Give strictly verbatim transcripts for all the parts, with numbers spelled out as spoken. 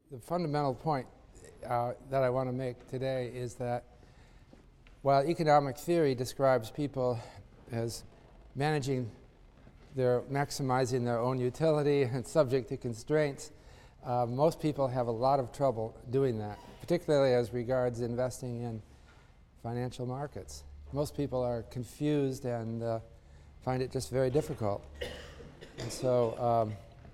the fundamental point uh, that I want to make today is that while economic theory describes people as managing their, maximizing their own utility and subject to constraints, uh, most people have a lot of trouble doing that, particularly as regards investing in financial markets. Most people are confused and uh, find it just very difficult. And so um,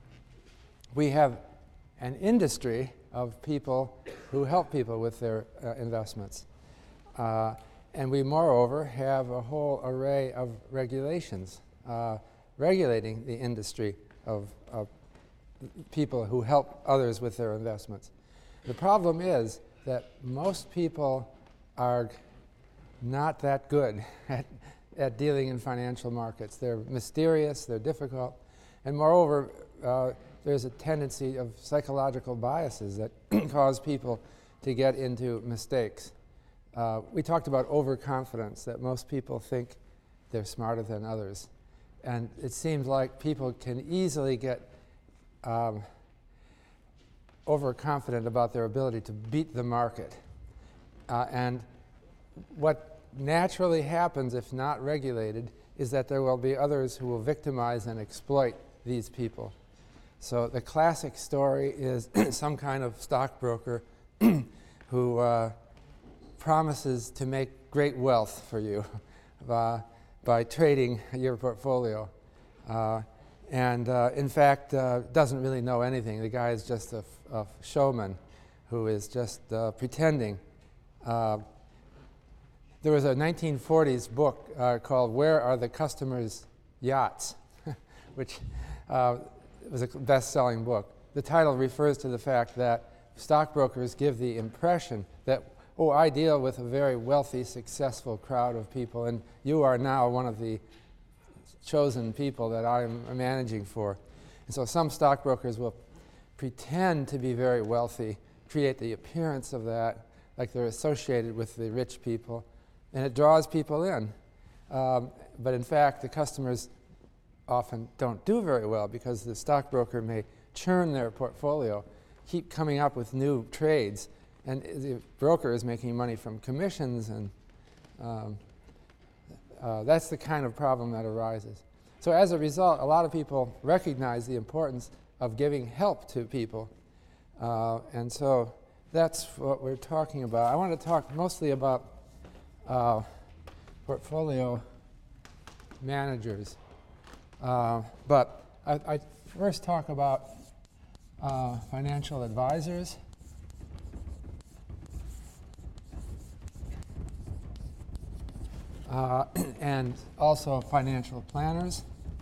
we have an industry of people who help people with their uh, investments. Uh, and we, moreover, have a whole array of regulations uh, regulating the industry of, of people who help others with their investments. The problem is that most people are not that good at, at dealing in financial markets. They're mysterious, they're difficult, and moreover, uh, there's a tendency of psychological biases that cause people to get into mistakes. Uh, we talked about overconfidence, that most people think they're smarter than others. And it seems like people can easily get um, overconfident about their ability to beat the market. Uh, and what naturally happens, if not regulated, is that there will be others who will victimize and exploit these people. So the classic story is some kind of stockbroker who uh, promises to make great wealth for you uh, by trading your portfolio. Uh, and uh, in fact, uh, doesn't really know anything. The guy is just a, f- a showman who is just uh, pretending. Uh, there was a nineteen forties book uh, called Where Are the Customers' Yachts? which uh, was a best-selling book. The title refers to the fact that stockbrokers give the impression that, oh, I deal with a very wealthy, successful crowd of people, and you are now one of the chosen people that I'm managing for. And so some stockbrokers will pretend to be very wealthy, create the appearance of that, like they're associated with the rich people, and it draws people in. Um, but in fact, the customers often don't do very well because the stockbroker may churn their portfolio, keep coming up with new trades, and the broker is making money from commissions, and um, uh, that's the kind of problem that arises. So as a result, a lot of people recognize the importance of giving help to people, uh, and so that's what we're talking about. I want to talk mostly about uh, portfolio managers. Uh, but I, I first talk about uh, financial advisors. Uh, and also financial planners.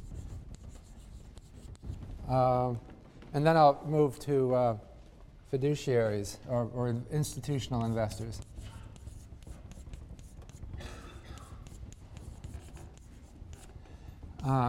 Uh, and then I'll move to uh, fiduciaries or, or institutional investors. Uh,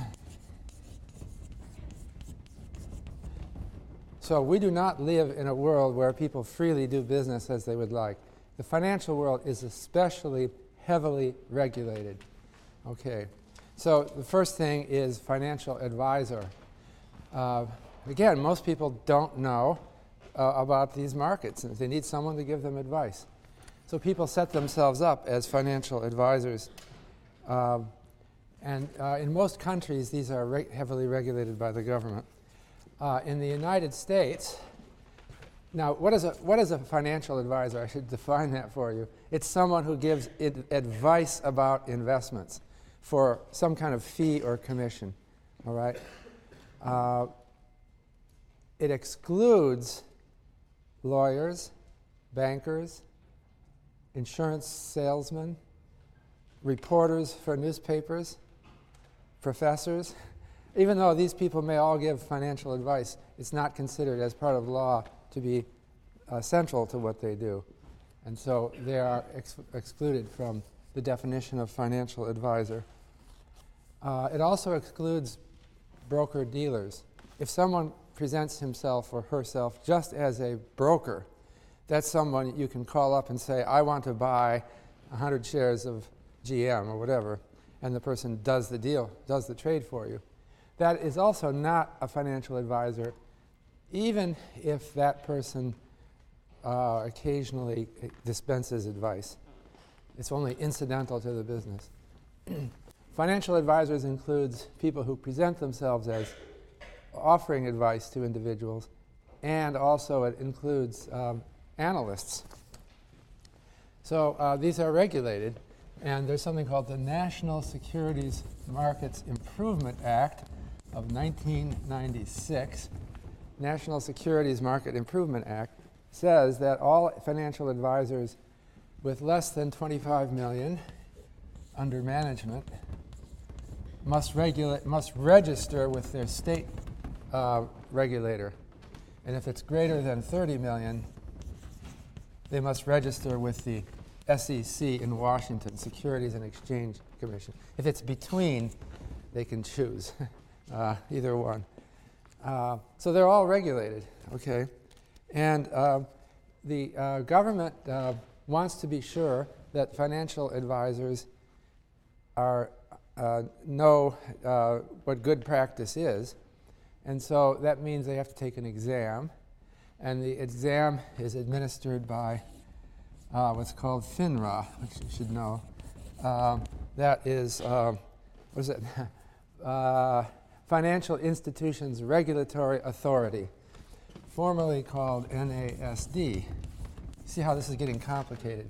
so we do not live in a world where people freely do business as they would like. The financial world is especially heavily regulated. Okay, so the first thing is financial advisor. Uh, again, most people don't know uh, about these markets, and they need someone to give them advice. So people set themselves up as financial advisors. Um, And uh, in most countries, these are re- heavily regulated by the government. Uh, in the United States, now what is, a, what is a financial advisor? I should define that for you. It's someone who gives ad- advice about investments for some kind of fee or commission, all right? Uh, it excludes lawyers, bankers, insurance salesmen, reporters for newspapers, professors. Even though these people may all give financial advice, it's not considered as part of law to be uh, central to what they do. And so they are ex- excluded from the definition of financial advisor. Uh, it also excludes broker-dealers. If someone presents himself or herself just as a broker, that's someone you can call up and say, I want to buy one hundred shares of G M or whatever, and the person does the deal, does the trade for you. That is also not a financial advisor even if that person uh, occasionally dispenses advice. It's only incidental to the business. Financial advisors includes people who present themselves as offering advice to individuals, and also it includes um, analysts. So uh, these are regulated, and there's something called the National Securities Markets Improvement Act of nineteen ninety-six. National Securities Market Improvement Act says that all financial advisors with less than twenty-five million under management must regulate, must register with their state uh, regulator. And if it's greater than thirty million, they must register with the S E C in Washington, Securities and Exchange Commission. If it's between, they can choose uh, either one. Uh, so they're all regulated, okay? And uh, the uh, government uh, wants to be sure that financial advisors are uh, know uh, what good practice is. And so that means they have to take an exam. And the exam is administered by uh, what's called FINRA, which you should know. Um, that is, uh, what is it? uh, Financial Institutions Regulatory Authority, formerly called N A S D. See how this is getting complicated.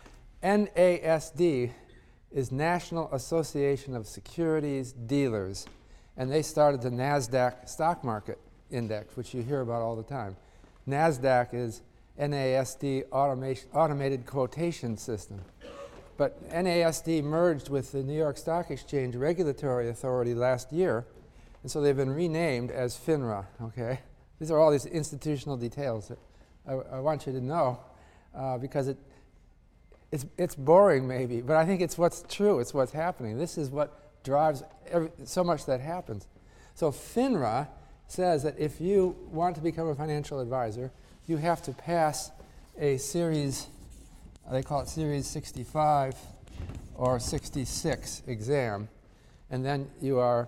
N A S D is National Association of Securities Dealers, and they started the NASDAQ stock market index, which you hear about all the time. NASDAQ is N A S D automation, Automated Quotation System. But N A S D merged with the New York Stock Exchange Regulatory Authority last year, and so they've been renamed as FINRA, okay? These are all these institutional details that I, I want you to know uh, because it, it's, it's boring maybe, but I think it's what's true, it's what's happening. This is what drives every, so much that happens. So FINRA says that if you want to become a financial advisor, you have to pass a series, they call it Series sixty-five or sixty-six exam, and then you are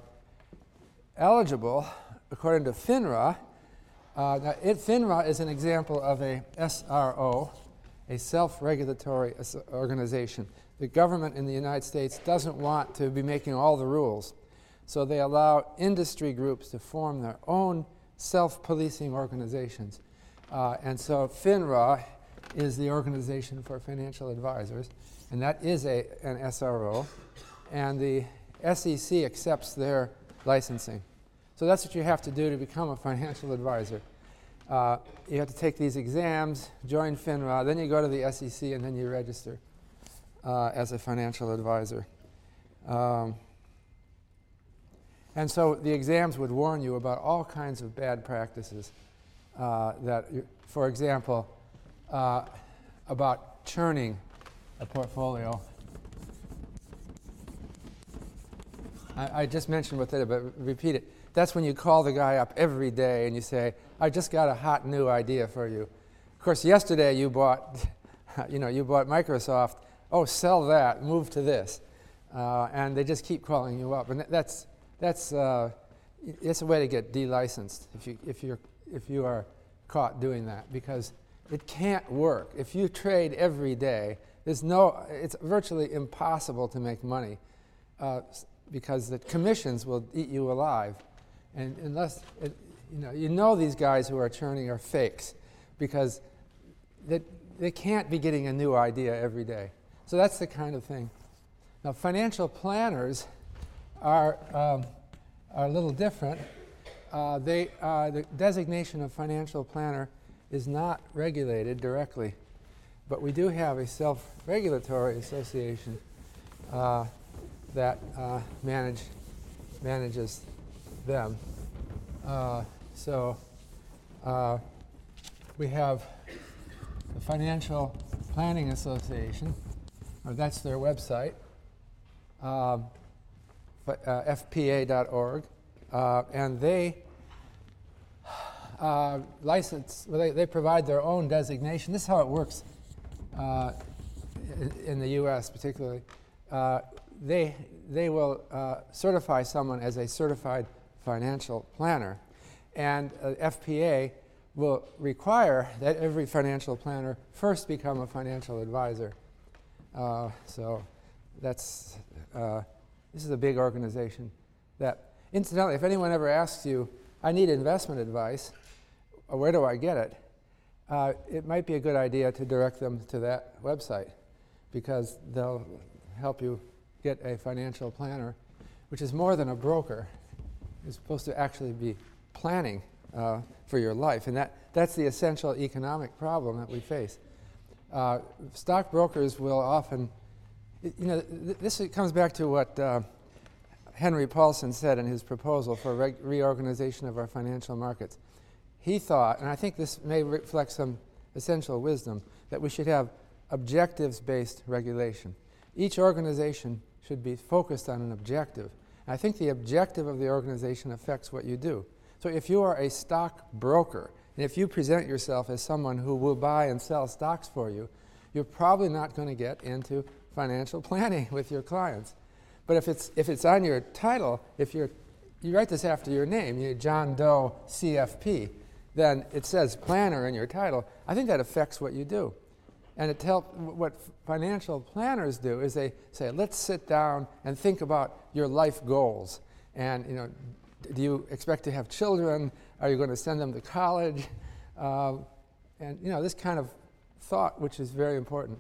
eligible, according to FINRA. Uh, now it, FINRA is an example of a S R O, a self-regulatory organization. The government in the United States doesn't want to be making all the rules, so they allow industry groups to form their own self-policing organizations. Uh, and so FINRA is the organization for financial advisors, and that is a, an S R O, and the S E C accepts their licensing. So that's what you have to do to become a financial advisor. Uh, you have to take these exams, join FINRA, then you go to the S E C, and then you register uh, as a financial advisor. Um, and so the exams would warn you about all kinds of bad practices. Uh, that, for example, uh, about churning a portfolio. I, I just mentioned what that is, but repeat it. That's when you call the guy up every day and you say, I just got a hot new idea for you. Of course, yesterday you bought, you know, you bought Microsoft. Oh, sell that, move to this. Uh, and they just keep calling you up. And that's, that's uh, it's a way to get delicensed if, you, if, you're, if you are caught doing that, because it can't work. If you trade every day, there's no, it's virtually impossible to make money uh, because the commissions will eat you alive. And unless, it, you know, you know these guys who are churning are fakes because they, they can't be getting a new idea every day. So that's the kind of thing. Now, financial planners are, um, are a little different. Uh, they, uh, the designation of financial planner is not regulated directly, but we do have a self-regulatory association uh, that uh, manage, manages them. Uh, so uh, we have the Financial Planning Association, or that's their website, um, but, uh, F P A dot org. Uh, and they uh, license, well, they, they provide their own designation. This is how it works uh, in, in the U S particularly. Uh, they, they will uh, certify someone as a certified financial planner. And uh, F P A will require that every financial planner first become a financial advisor. Uh, so that's, uh, this is a big organization that, incidentally, if anyone ever asks you, I need investment advice, or where do I get it? Uh, it might be a good idea to direct them to that website, because they'll help you get a financial planner, which is more than a broker. It's supposed to actually be planning uh, for your life, and that, that's the essential economic problem that we face. Uh, stockbrokers will often, you know, th this comes back to what uh, Henry Paulson said in his proposal for reg reorganization of our financial markets. He thought, and I think this may reflect some essential wisdom, that we should have objectives-based regulation. Each organization should be focused on an objective. And I think the objective of the organization affects what you do. So if you are a stock broker, and if you present yourself as someone who will buy and sell stocks for you, you're probably not going to get into financial planning with your clients. But if it's, if it's on your title, if you're, you write this after your name, you know, John Doe C F P, then it says planner in your title. I think that affects what you do. And it help, what financial planners do is they say, let's sit down and think about your life goals. And, you know, do you expect to have children? Are you going to send them to college? Uh, and, you know, this kind of thought, which is very important.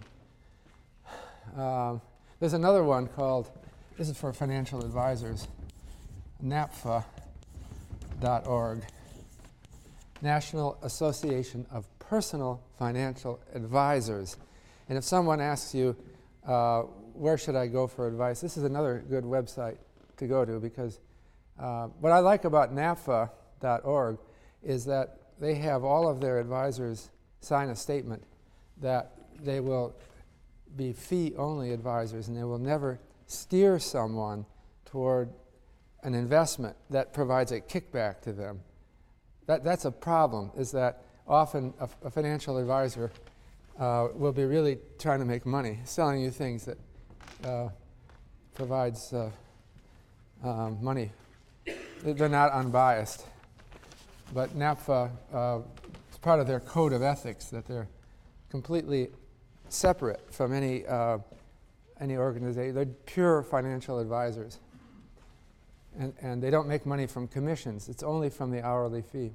Um, there's another one called, this is for financial advisors, N A P F A dot org, National Association of Personal Financial Advisors. And if someone asks you, uh, where should I go for advice, this is another good website to go to, because uh, what I like about N A P F A dot org is that they have all of their advisors sign a statement that they will be fee-only advisors, and they will never steer someone toward an investment that provides a kickback to them. That, that's a problem, is that often a, a financial advisor uh, will be really trying to make money, selling you things that uh, provides uh, um, money. They're not unbiased. But N A P F A, uh, it's part of their code of ethics that they're completely separate from any, uh, any organization. They're pure financial advisors. And, and they don't make money from commissions. It's only from the hourly fee.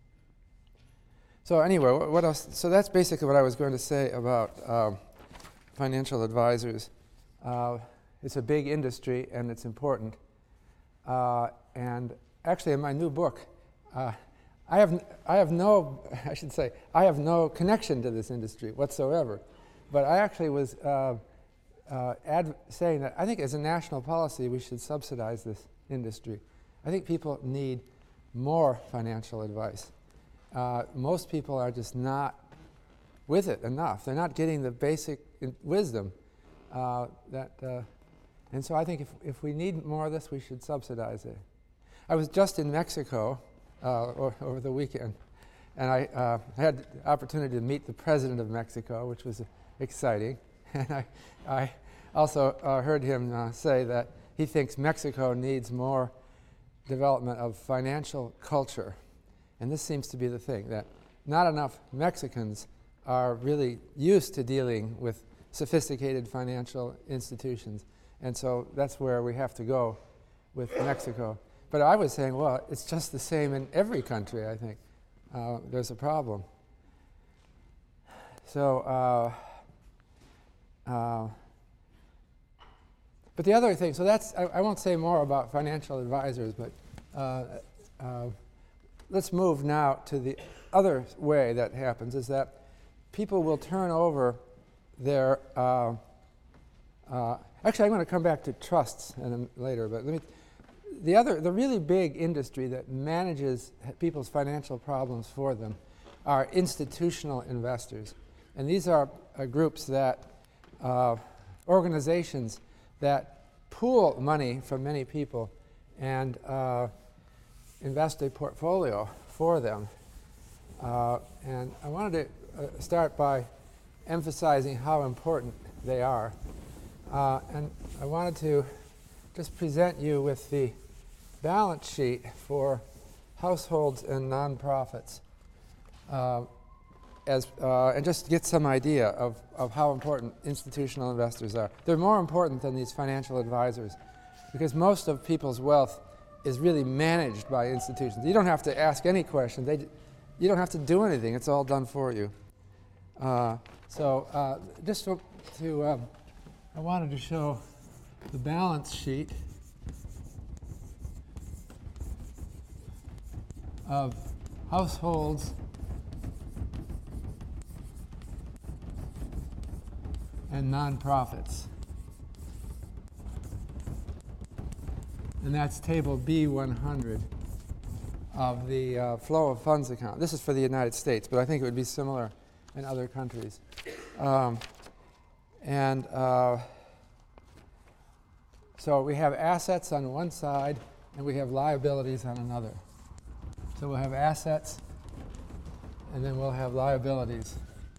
So anyway, what, what else? So that's basically what I was going to say about uh, financial advisors. Uh, it's a big industry, and it's important. Uh, and actually, in my new book, uh, I have, I have no, I should say, I have no connection to this industry whatsoever. But I actually was uh, uh, adv saying that I think as a national policy, we should subsidize this industry. I think people need more financial advice. Uh, most people are just not with it enough. They're not getting the basic wisdom. Uh, that, uh, and so I think if, if we need more of this, we should subsidize it. I was just in Mexico uh, or, over the weekend, and I uh, had the opportunity to meet the president of Mexico, which was uh, exciting. And I, I also uh, heard him uh, say that he thinks Mexico needs more development of financial culture. And this seems to be the thing, that not enough Mexicans are really used to dealing with sophisticated financial institutions. And so that's where we have to go with Mexico. But I was saying, well, it's just the same in every country, I think. Uh, there's a problem. So, uh, uh, but the other thing, so that's, I, I won't say more about financial advisors, but uh, uh, let's move now to the other way that happens, is that people will turn over their, uh, uh, actually I'm going to come back to trusts and later, but let me, the other, the really big industry that manages people's financial problems for them are institutional investors. And these are uh, groups that, uh, organizations that pool money from many people and uh, invest a portfolio for them. Uh, and I wanted to uh, start by emphasizing how important they are. Uh, and I wanted to just present you with the balance sheet for households and nonprofits. uh, as, uh, and just get some idea of, of how important institutional investors are. They're more important than these financial advisors because most of people's wealth is really managed by institutions. You don't have to ask any questions. They, you don't have to do anything. It's all done for you. Uh, so uh, just to, to um, I wanted to show the balance sheet of households and nonprofits. And that's table B one hundred of the uh, flow of funds account. This is for the United States, but I think it would be similar in other countries. Um, and uh, so we have assets on one side and we have liabilities on another. So we'll have assets and then we'll have liabilities.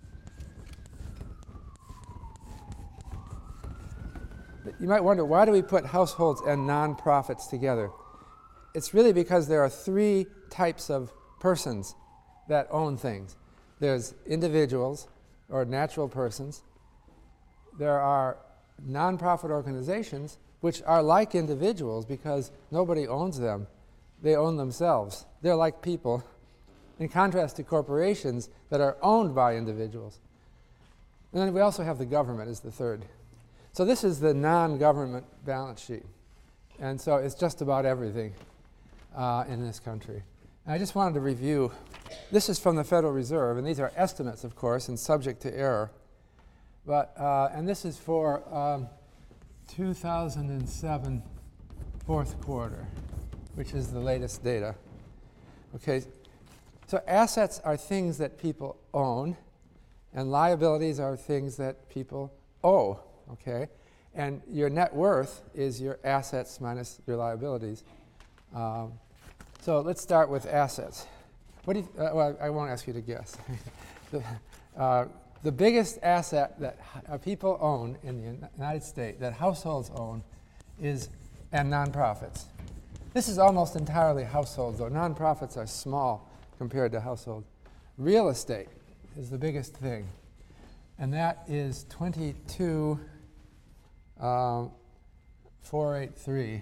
You might wonder, why do we put households and nonprofits together? It's really because there are three types of persons that own things. There's individuals or natural persons. There are nonprofit organizations which are like individuals because nobody owns them. They own themselves. They're like people, in contrast to corporations that are owned by individuals. And then we also have the government as the third. So this is the non-government balance sheet. And so it's just about everything uh, in this country. And I just wanted to review. This is from the Federal Reserve, and these are estimates, of course, and subject to error. But, uh, and this is for um, two thousand seven fourth quarter, which is the latest data. Okay, so assets are things that people own, and liabilities are things that people owe. Okay, and your net worth is your assets minus your liabilities. Um, so let's start with assets. What do you, uh, well, I won't ask you to guess. the, uh, the biggest asset that uh, people own in the United States, that households own, is and nonprofits. This is almost entirely households, though nonprofits are small compared to households. Real estate is the biggest thing, and that is twenty-two. Um, four hundred eighty-three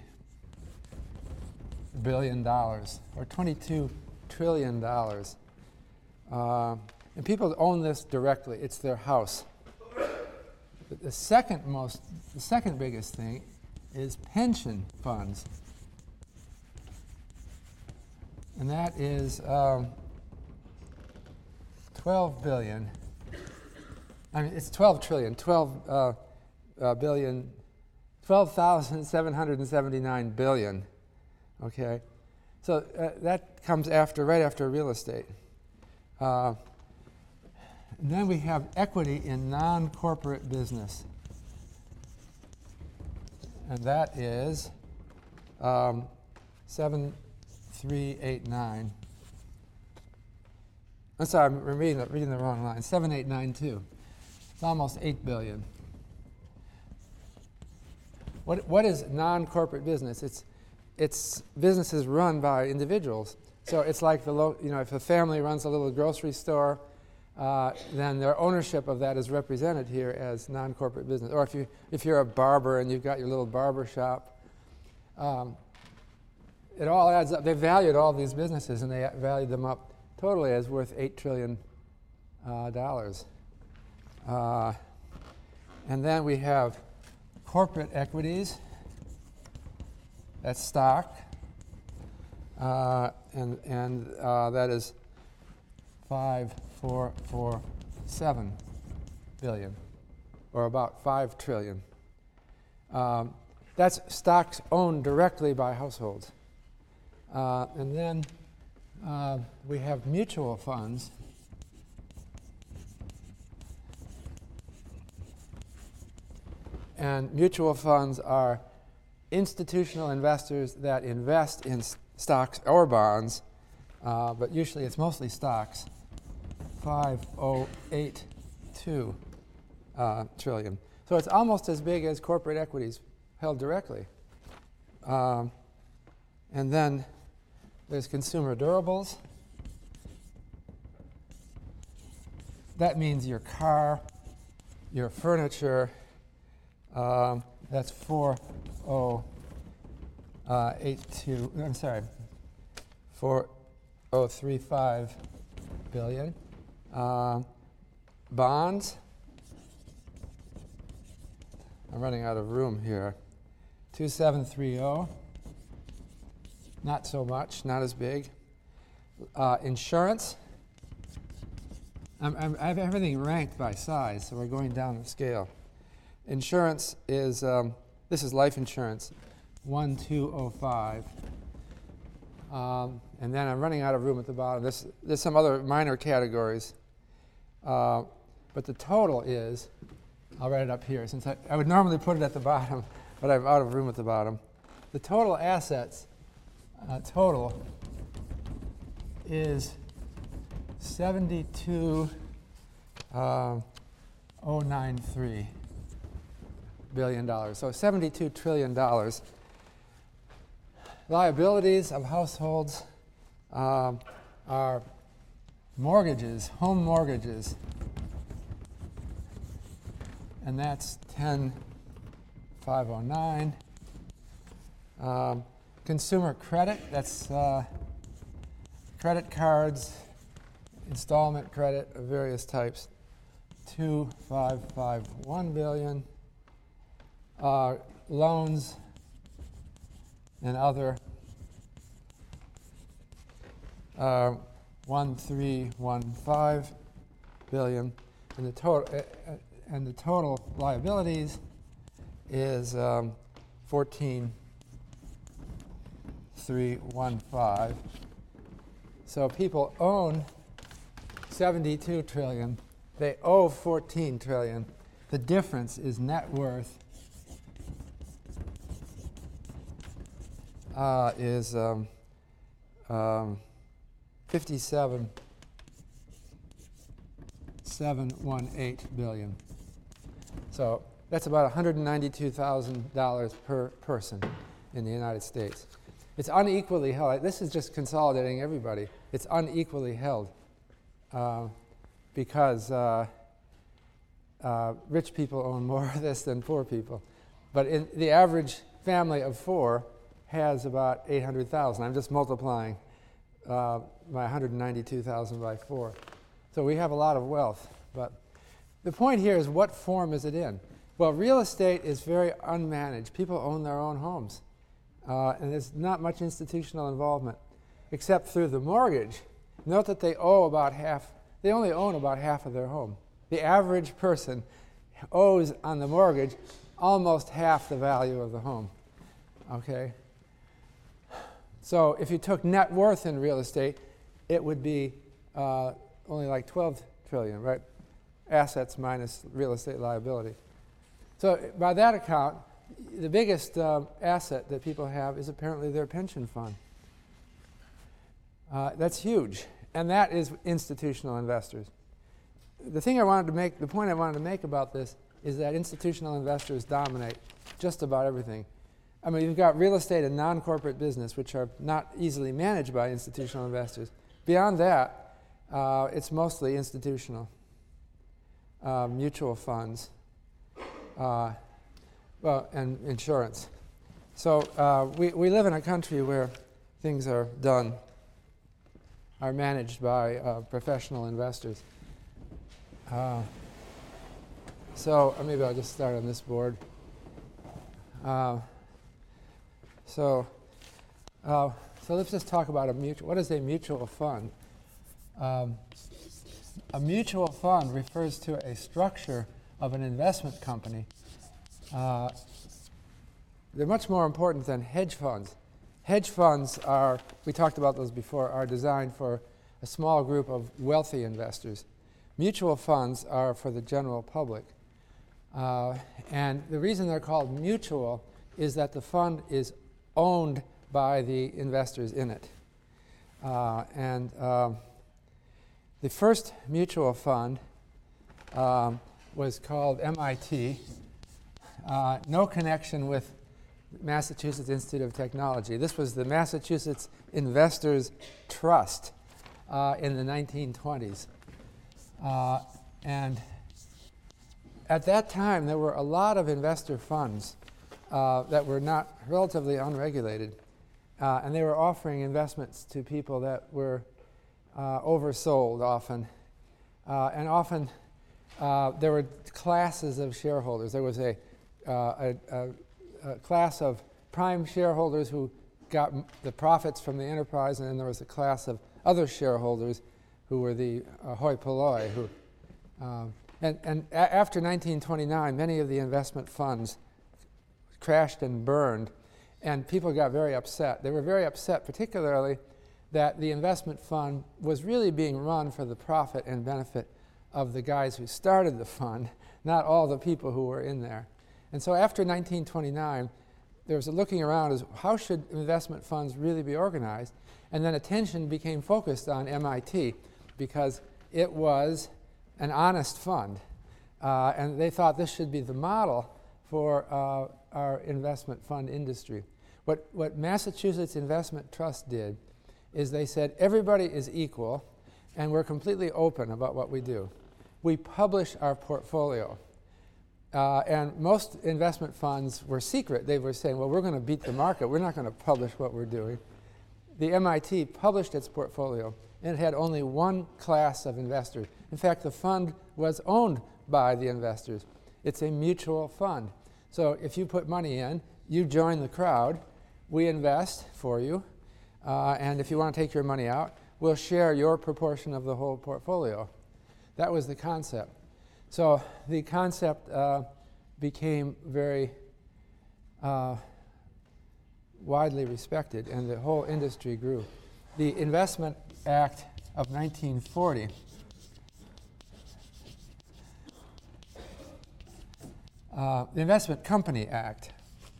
billion dollars, or twenty-two trillion dollars. Uh, and people own this directly. It's their house. But the second most, the second biggest thing is pension funds. And that is um, twelve billion. I mean, it's twelve trillion, twelve uh, Uh, billion, twelve thousand seven hundred seventy-nine billion. Okay, so uh, that comes after, right after real estate. Uh, and then we have equity in non-corporate business, and that is um, seven three eight nine. I'm sorry, I'm reading the, reading the wrong line. seven eight nine two. It's almost eight billion. What, what is non-corporate business? It's, it's businesses run by individuals. So it's like, the lo- you know, if a family runs a little grocery store, uh, then their ownership of that is represented here as non-corporate business. Or if, you, if you're a barber and you've got your little barber shop, um, it all adds up. They valued all these businesses, and they valued them up totally as worth eight trillion dollars. Uh, uh, and then we have corporate equities, that's stock, uh, and, and uh, that is five four four seven billion, or about five trillion. Um, that's stocks owned directly by households. Uh, and then uh, we have mutual funds. And mutual funds are institutional investors that invest in s- stocks or bonds, uh, but usually it's mostly stocks. five thousand eighty-two uh, trillion. So it's almost as big as corporate equities held directly. Um, and then there's consumer durables. that means your car, your furniture. Um, that's four oh eight two. I'm sorry, four oh three five billion. Um, bonds. I'm running out of room here. two seven three zero. Not so much, not as big. Uh, insurance. I'm, I'm, I have everything ranked by size, so we're going down the scale. Insurance is, um, this is life insurance, one two oh five. Um, and then I'm running out of room at the bottom. This, there's some other minor categories. Uh, but the total is, I'll write it up here, since I, I would normally put it at the bottom, but I'm out of room at the bottom. The total assets, uh, total, is seventy-two thousand ninety-three billion dollars. So seventy-two trillion dollars. Liabilities of households um, are mortgages, home mortgages, and that's ten thousand five hundred nine. Um, consumer credit, that's uh, credit cards, installment credit of various types, two thousand five hundred fifty-one billion. Uh, loans and other, uh, one thousand three hundred fifteen billion, and the total uh, and the total liabilities is um, fourteen thousand three hundred fifteen. So people own seventy-two trillion. They owe fourteen trillion. The difference is net worth uh, is um, um, fifty-seven thousand seven hundred eighteen billion. So that's about one hundred ninety-two thousand dollars per person in the United States. It's unequally held. This is just consolidating everybody. It's unequally held uh, because uh, uh, rich people own more of this than poor people. But in the average family of four has about eight hundred thousand. I'm just multiplying uh, my one hundred ninety-two thousand by four. So we have a lot of wealth. But the point here is, what form is it in? Well, real estate is very unmanaged. People own their own homes. Uh, and there's not much institutional involvement, except through the mortgage. Note that they owe about half, they only own about half of their home. The average person owes on the mortgage almost half the value of the home. Okay? So if you took net worth in real estate, it would be uh, only like twelve trillion, right? Assets minus real estate liability. So by that account, the biggest uh, asset that people have is apparently their pension fund. Uh, that's huge, and that is institutional investors. The thing I wanted to make, the point I wanted to make about this is that institutional investors dominate just about everything. I mean, you've got real estate and non-corporate business, which are not easily managed by institutional investors. Beyond that, uh, it's mostly institutional. Uh, mutual funds, uh, well, and insurance. So uh, we, we live in a country where things are done, are managed by uh, professional investors. Uh, so uh, maybe I'll just start on this board. Uh, so, uh, so let's just talk about a mutual. What is a mutual fund? Um, a mutual fund refers to a structure of an investment company. Uh, they're much more important than hedge funds. Hedge funds are, we talked about those before, are designed for a small group of wealthy investors. Mutual funds are for the general public. Uh, and the reason they're called mutual is that the fund is owned by the investors in it. Uh, and um, the first mutual fund um, was called M I T. Uh, no connection with Massachusetts Institute of Technology. This was the Massachusetts Investors Trust uh, in the nineteen twenties. Uh, And at that time, there were a lot of investor funds uh, that were not relatively unregulated, uh, and they were offering investments to people that were uh, oversold often. Uh, and often, uh, there were classes of shareholders. There was a, uh, a, a, a class of prime shareholders who got m the profits from the enterprise, and then there was a class of other shareholders who were the uh, hoi polloi. Who, um, and and a after nineteen twenty-nine, many of the investment funds crashed and burned, and people got very upset. They were very upset, particularly that the investment fund was really being run for the profit and benefit of the guys who started the fund, not all the people who were in there. And so after nineteen twenty-nine, there was a looking around as how should investment funds really be organized, and then attention became focused on M I T because it was an honest fund, uh, and they thought this should be the model for uh, our investment fund industry. What, what Massachusetts Investment Trust did is they said everybody is equal and we're completely open about what we do. We publish our portfolio. Uh, and most investment funds were secret. They were saying, well, we're going to beat the market. We're not going to publish what we're doing. The M I T published its portfolio, and it had only one class of investors. In fact, the fund was owned by the investors. It's a mutual fund. So if you put money in, you join the crowd, we invest for you, uh, and if you want to take your money out, we'll share your proportion of the whole portfolio. That was the concept. So the concept uh, became very uh, widely respected, and the whole industry grew. The Investment Act of nineteen forty uh, the Investment Company Act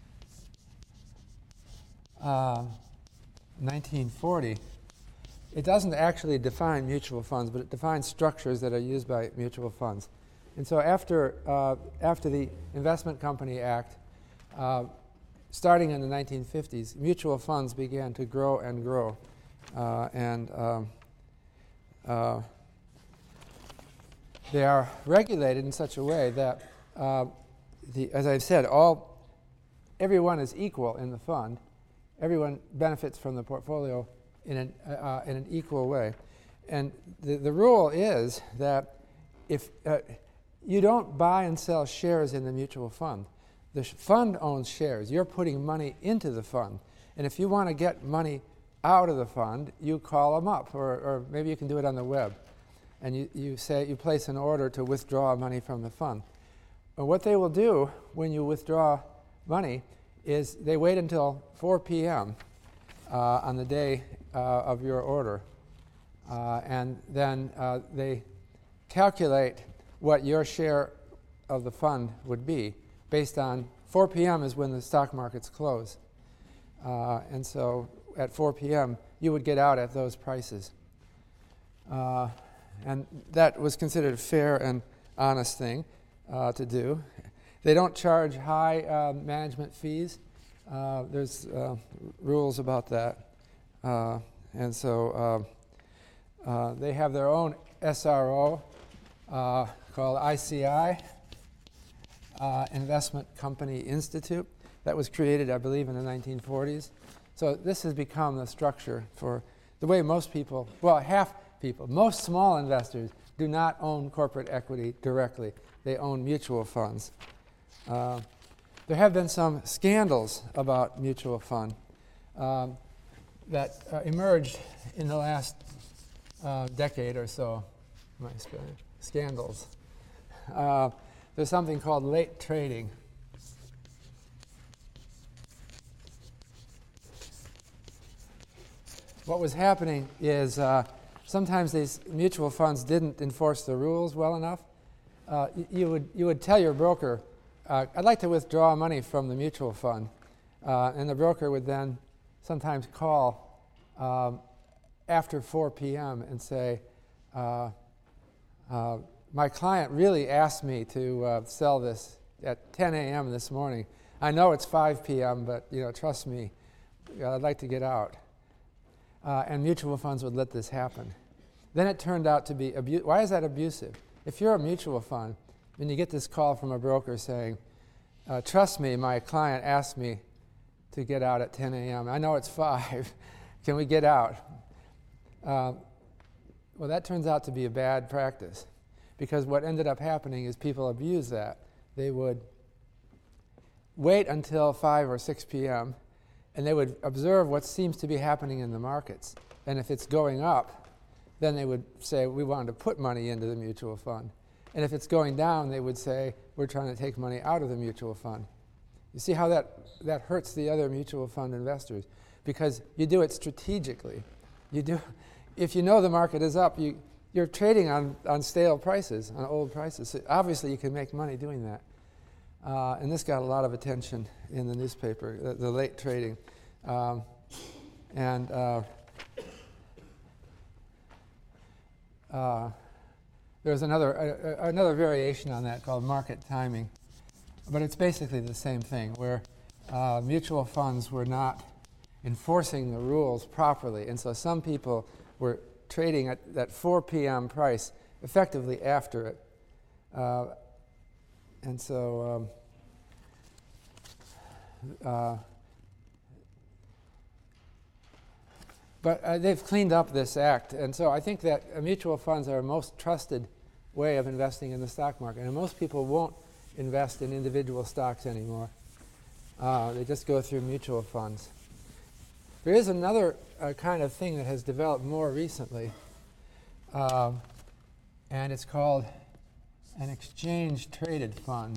uh, nineteen forty, it doesn't actually define mutual funds, but it defines structures that are used by mutual funds. And so after, uh, after the Investment Company Act, uh, starting in the nineteen fifties, mutual funds began to grow and grow. Uh, and um, uh, they are regulated in such a way that, uh, the, as I've said, all, everyone is equal in the fund. Everyone benefits from the portfolio in an, uh, in an equal way. And the, the rule is that if uh, you don't buy and sell shares in the mutual fund. The sh fund owns shares. You're putting money into the fund. And if you want to get money out of the fund, you call them up, or, or maybe you can do it on the web. And you, you say, you place an order to withdraw money from the fund. But what they will do when you withdraw money is they wait until four p m Uh, on the day uh, of your order. Uh, and then uh, they calculate what your share of the fund would be based on four p m is when the stock markets close. Uh, and so at four p m you would get out at those prices. Uh, and that was considered a fair and honest thing uh, to do. They don't charge high uh, management fees. Uh, there's uh, rules about that. Uh, and so uh, uh, they have their own S R O uh, called I C I, uh, Investment Company Institute. That was created, I believe, in the nineteen forties. So this has become the structure for the way most people, well, half people, most small investors do not own corporate equity directly. They own mutual funds. Uh, there have been some scandals about mutual fund um, that uh, emerged in the last uh, decade or so. My scandals. Uh, there's something called late trading. What was happening is uh, sometimes these mutual funds didn't enforce the rules well enough. Uh, you would you would tell your broker, uh, I'd like to withdraw money from the mutual fund, uh, and the broker would then sometimes call um, after four p m and say, uh, uh, my client really asked me to uh, sell this at ten a m this morning. I know it's five p m, but you know, trust me, I'd like to get out. Uh, and mutual funds would let this happen. Then it turned out to be abusive. Why is that abusive? if you're a mutual fund and you get this call from a broker saying, uh, trust me, my client asked me to get out at ten a m I know it's five. Can we get out? Uh, well, that turns out to be a bad practice, because what ended up happening is people abused that. They would wait until five or six p m and they would observe what seems to be happening in the markets. And if it's going up, then they would say, we want to put money into the mutual fund. And if it's going down, they would say, we're trying to take money out of the mutual fund. You see how that, that hurts the other mutual fund investors? Because you do it strategically. You do, if you know the market is up, you, you're trading on, on stale prices, on old prices. So obviously, you can make money doing that. Uh, and this got a lot of attention in the newspaper, the, the late trading. Um, and uh, uh, there's another, uh, another variation on that called market timing. But it's basically the same thing, where uh, mutual funds were not enforcing the rules properly. And so some people were trading at that four p m price effectively after it. Uh, and so um, uh, but uh, they've cleaned up this act. And so I think that uh, mutual funds are a most trusted way of investing in the stock market. And most people won't invest in individual stocks anymore. Uh, they just go through mutual funds. There is another uh, kind of thing that has developed more recently, um, and it's called an exchange-traded fund.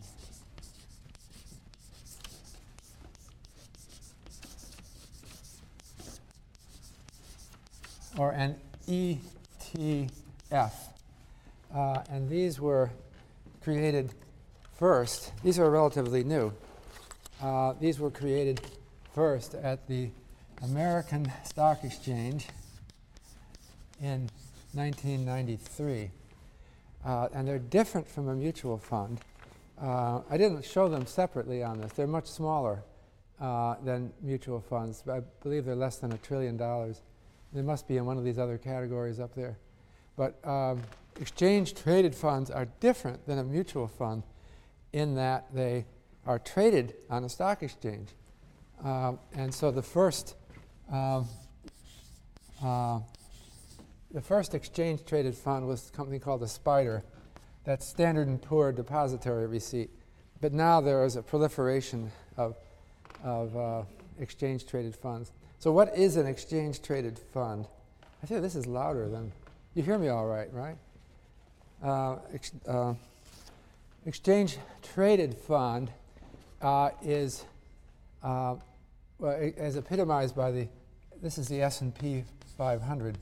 Or an E T F. Uh, and these were created first. These are relatively new. Uh, these were created first at the American Stock Exchange in nineteen ninety-three. Uh, and they're different from a mutual fund. Uh, I didn't show them separately on this. They're much smaller uh, than mutual funds. I believe they're less than a trillion dollars. They must be in one of these other categories up there. But um, exchange-traded funds are different than a mutual fund in that they are traded on a stock exchange. Uh, and so the first uh, uh, the first exchange-traded fund was a company called the SPDR. That's Standard and Poor Depository Receipt. But now there is a proliferation of, of uh, exchange-traded funds. So what is an exchange-traded fund? I think this is louder than, you hear me all right, right? Uh, ex uh, exchange-traded fund uh, is, uh, well, as epitomized by the, this is the S and P five hundred.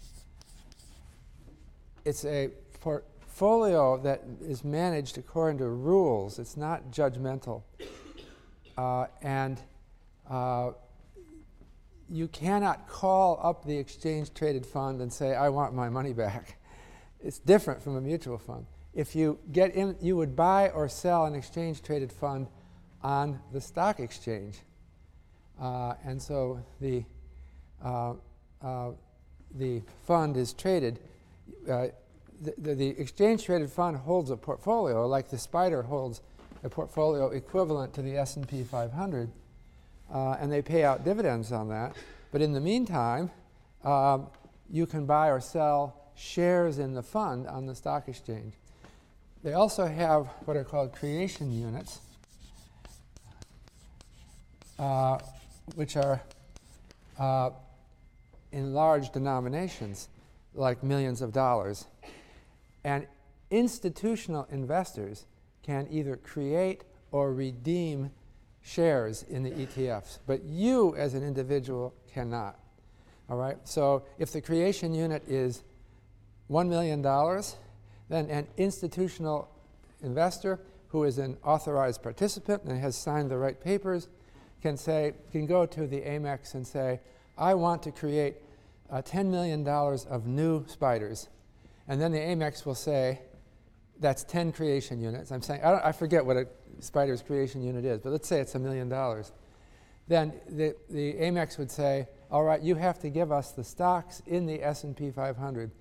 It's a portfolio that is managed according to rules. It's not judgmental. Uh, and uh, you cannot call up the exchange-traded fund and say, I want my money back. It's different from a mutual fund. If you get in, you would buy or sell an exchange-traded fund on the stock exchange. Uh, and so the, uh, uh, the fund is traded. Uh, the, the, the exchange-traded fund holds a portfolio, like the SPDR holds a portfolio equivalent to the S and P five hundred. Uh, and they pay out dividends on that. But in the meantime, um, you can buy or sell shares in the fund on the stock exchange. They also have what are called creation units, uh, which are uh, in large denominations, like millions of dollars. And institutional investors can either create or redeem shares in the E T Fs, but you as an individual cannot. All right? So if the creation unit is one million dollars, then an institutional investor who is an authorized participant and has signed the right papers can say, can go to the Amex and say, I want to create uh, ten million dollars of new SPDRs. And then the Amex will say, that's ten creation units. I'm saying, I, don't, I forget what a SPDR's creation unit is, but let's say it's a million dollars. Then the, the Amex would say, all right, you have to give us the stocks in the S and P five hundred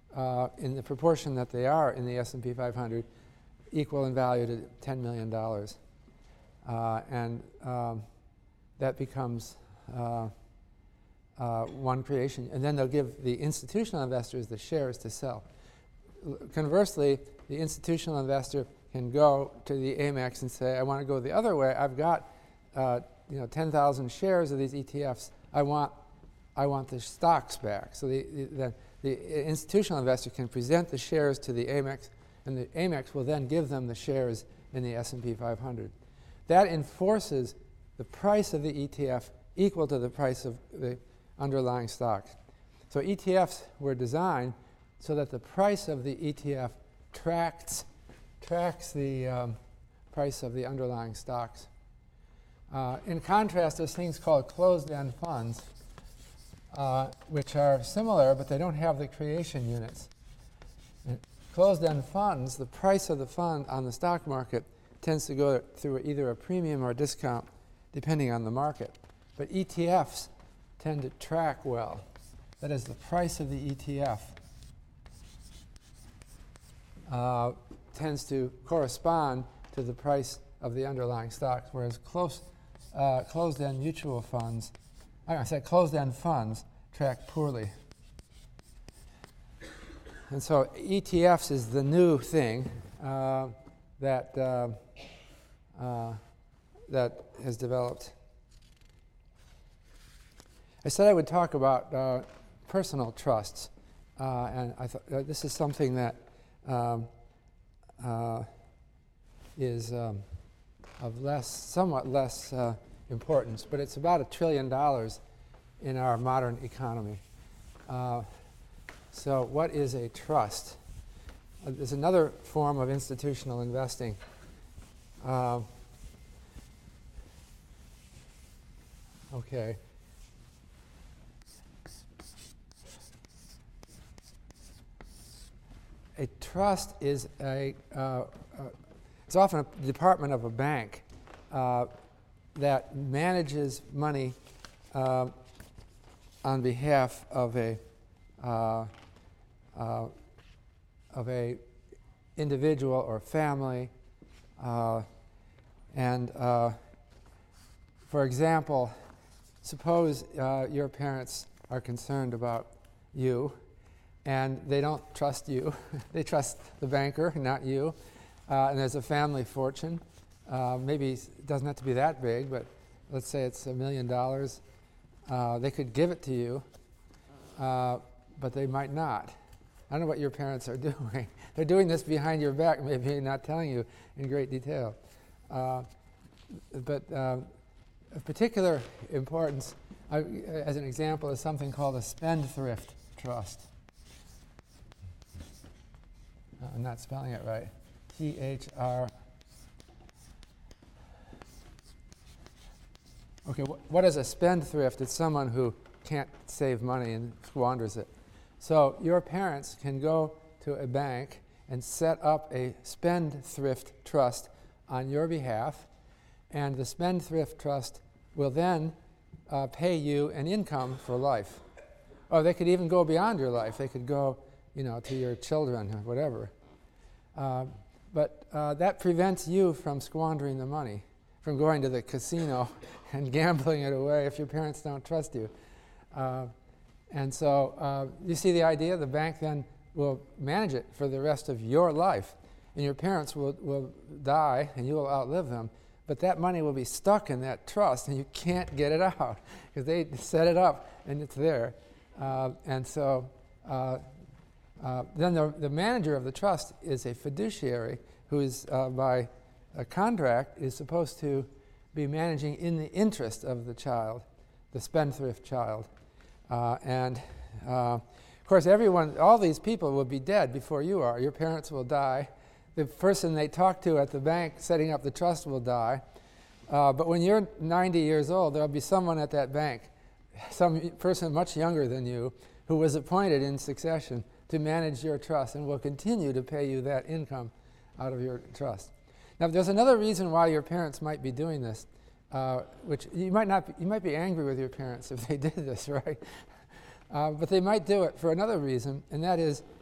uh, in the proportion that they are in the S and P five hundred, equal in value to ten million dollars. Uh, and um, that becomes uh, uh, one creation. And then they'll give the institutional investors the shares to sell. L- conversely, the institutional investor can go to the Amex and say, I want to go the other way. I've got uh, you know, ten thousand shares of these E T Fs. I want, I want the stocks back. So the, the, the, the institutional investor can present the shares to the Amex, and the Amex will then give them the shares in the S and P five hundred. That enforces the price of the E T F equal to the price of the underlying stocks. So E T Fs were designed so that the price of the E T F tracks, tracks the um, price of the underlying stocks. Uh, in contrast, there's things called closed-end funds, uh, which are similar, but they don't have the creation units. In closed-end funds, the price of the fund on the stock market tends to go through either a premium or a discount, depending on the market. But E T Fs tend to track well. That is, the price of the E T F uh, tends to correspond to the price of the underlying stocks, whereas close, uh, closed-end mutual funds, I said closed-end funds, track poorly. And so E T Fs is the new thing uh, that uh, uh, that has developed. I said I would talk about uh, personal trusts, uh, and I thought uh, this is something that um, uh, is um, of less, somewhat less uh, importance, but it's about a trillion dollars in our modern economy. Uh, so, what is a trust? Uh, there's another form of institutional investing. Uh, okay. A trust is a, uh, uh, it's often a department of a bank uh, that manages money uh, on behalf of a uh, uh, of a individual or family, uh, and uh, for example, suppose uh, your parents are concerned about you, and they don't trust you. They trust the banker, not you. Uh, and there's a family fortune. Uh, maybe it doesn't have to be that big, but let's say it's a million dollars. Uh, they could give it to you, uh, but they might not. I don't know what your parents are doing. They're doing this behind your back, maybe not telling you in great detail. Uh, but uh, of particular importance, I, as an example, is something called a spendthrift trust. Uh, I'm not spelling it right. T H R. Okay, wh- what is a spendthrift? It's someone who can't save money and squanders it. So your parents can go to a bank and set up a spendthrift trust on your behalf, and the spendthrift trust will then uh, pay you an income for life. Or they could even go beyond your life. They could go, you know, to your children or whatever. Uh, but uh, that prevents you from squandering the money, from going to the casino and gambling it away if your parents don't trust you. Uh, and so uh, you see the idea? The bank then will manage it for the rest of your life. And your parents will, will die and you will outlive them. But that money will be stuck in that trust and you can't get it out because they set it up and it's there. Uh, and so uh, uh, then the, the manager of the trust is a fiduciary who is, uh, by a contract, is supposed to be managing in the interest of the child, the spendthrift child. Uh, and uh, of course, everyone, all these people will be dead before you are. Your parents will die. The person they talk to at the bank setting up the trust will die. Uh, but when you're ninety years old, there'll be someone at that bank, some person much younger than you, who was appointed in succession to manage your trust and will continue to pay you that income out of your trust. Now, there's another reason why your parents might be doing this, uh, which you might not. Be, you might be angry with your parents if they did this, right? Uh, but they might do it for another reason, and that is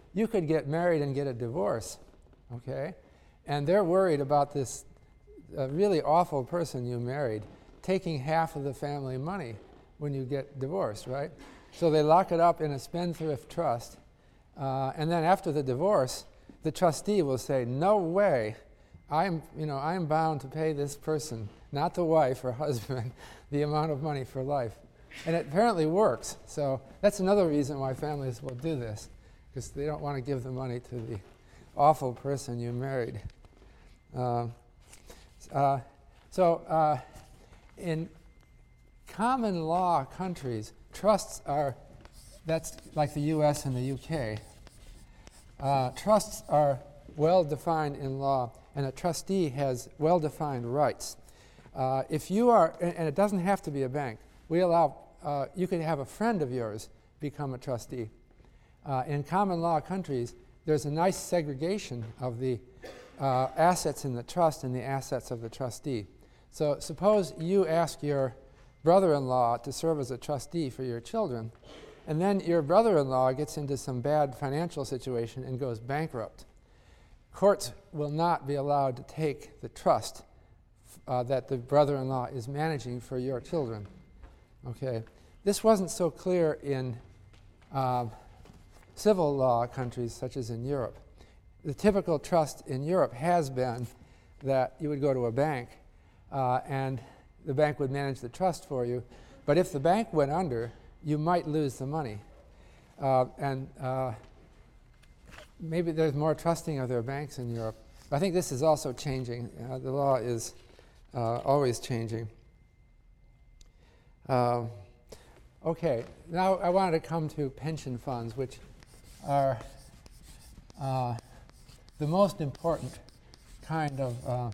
you could get married and get a divorce, okay? And they're worried about this uh, really awful person you married taking half of the family money when you get divorced, right? So they lock it up in a spendthrift trust, uh, and then after the divorce, the trustee will say, no way, I'm, you know, I'm bound to pay this person, not the wife or husband, the amount of money for life. And it apparently works. So that's another reason why families will do this, because they don't want to give the money to the awful person you married. Uh, uh, so uh, in common law countries, trusts are, that's like the U S and the U K. Uh, trusts are well defined in law, and a trustee has well defined rights. Uh, if you are, and, and it doesn't have to be a bank, we allow, uh, you can have a friend of yours become a trustee. Uh, in common law countries, there's a nice segregation of the uh, assets in the trust and the assets of the trustee. So suppose you ask your brother-in-law to serve as a trustee for your children, and then your brother-in-law gets into some bad financial situation and goes bankrupt. Courts will not be allowed to take the trust uh, that the brother-in-law is managing for your children. Okay, this wasn't so clear in uh, civil law countries such as in Europe. The typical trust in Europe has been that you would go to a bank uh, and the bank would manage the trust for you, but if the bank went under, you might lose the money. Uh, and uh, maybe there's more trusting of their banks in Europe. But I think this is also changing. Uh, the law is uh, always changing. Uh, okay, now I wanted to come to pension funds, which are uh, the most important kind of uh,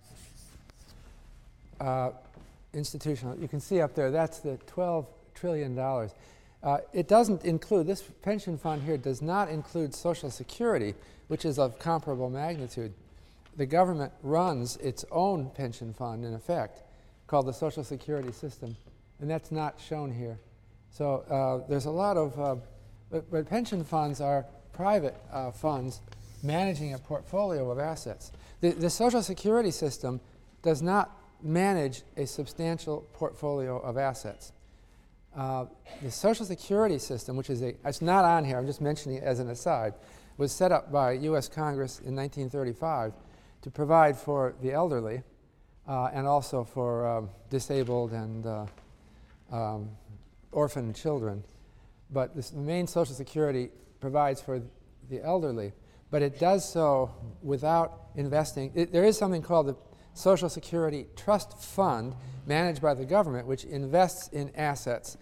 uh, institutional. You can see up there, that's the twelve trillion dollars. Uh, it doesn't include, this pension fund here does not include Social Security, which is of comparable magnitude. The government runs its own pension fund, in effect, called the Social Security system, and that's not shown here. So uh, there's a lot of, uh, but, but pension funds are private uh, funds managing a portfolio of assets. The, the Social Security system does not manage a substantial portfolio of assets. Uh, the Social Security system, which is a, it's not on here, I'm just mentioning it as an aside, was set up by U S Congress in nineteen thirty-five to provide for the elderly uh, and also for um, disabled and uh, um, orphan children. But this, the main Social Security provides for the elderly, but it does so without investing. It, there is something called the Social Security Trust Fund managed by the government, which invests in assets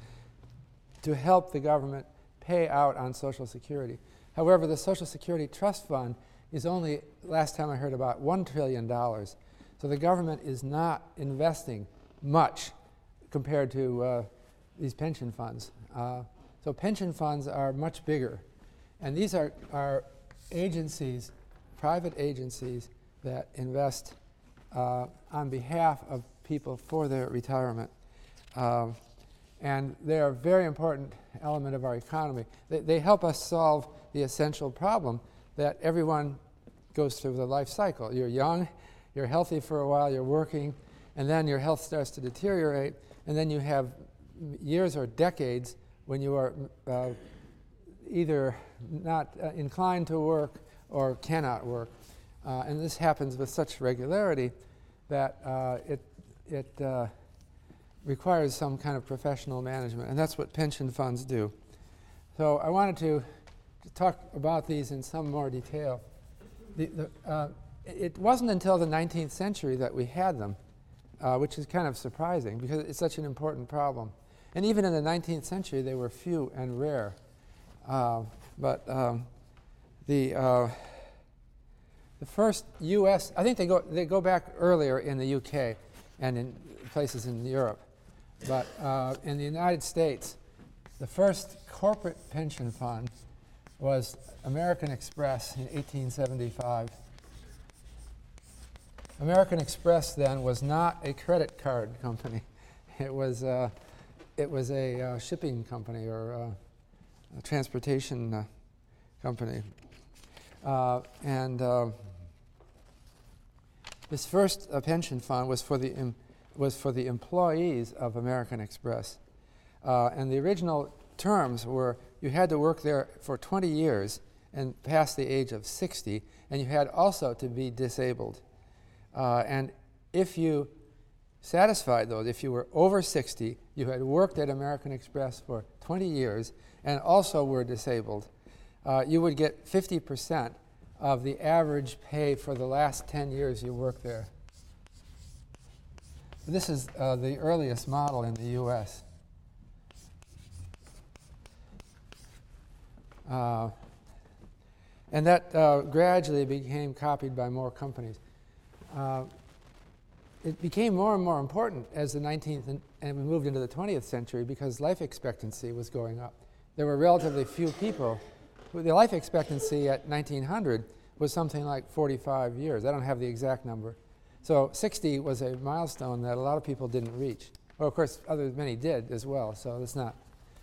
to help the government pay out on Social Security. However, the Social Security Trust Fund is only, last time I heard, about one trillion dollars. So the government is not investing much compared to uh, these pension funds. Uh, so pension funds are much bigger. And these are, are agencies, private agencies, that invest uh, on behalf of people for their retirement. Um, and they're a very important element of our economy. They, they help us solve the essential problem that everyone goes through the life cycle. You're young, you're healthy for a while, you're working, and then your health starts to deteriorate, and then you have years or decades when you are uh, either not uh, inclined to work or cannot work. Uh, and this happens with such regularity that uh, it, it uh, requires some kind of professional management, and that's what pension funds do. So I wanted to, to talk about these in some more detail. The, the, uh, it wasn't until the nineteenth century that we had them, uh, which is kind of surprising because it's such an important problem. And even in the nineteenth century, they were few and rare. Uh, but um, the uh, the first U S, I think they go they go back earlier in the U K and in places in Europe, but uh, in the United States, the first corporate pension fund was American Express in eighteen seventy-five. American Express then was not a credit card company; it was uh, it was a uh, shipping company or uh, a transportation uh, company. Uh, and uh, this first uh, pension fund was for the em- was for the employees of American Express, uh, and the original terms were you had to work there for twenty years and past the age of sixty, and you had also to be disabled. Uh, and if you satisfied those, if you were over sixty, you had worked at American Express for twenty years, and also were disabled, uh, you would get fifty percent of the average pay for the last ten years you worked there. This is uh, the earliest model in the U S Uh, and that uh, gradually became copied by more companies. Uh, it became more and more important as the nineteenth and, and we moved into the twentieth century because life expectancy was going up. There were relatively few people. The life expectancy at nineteen hundred was something like forty-five years. I don't have the exact number. So sixty was a milestone that a lot of people didn't reach. Well, of course, other many did as well, so it's not.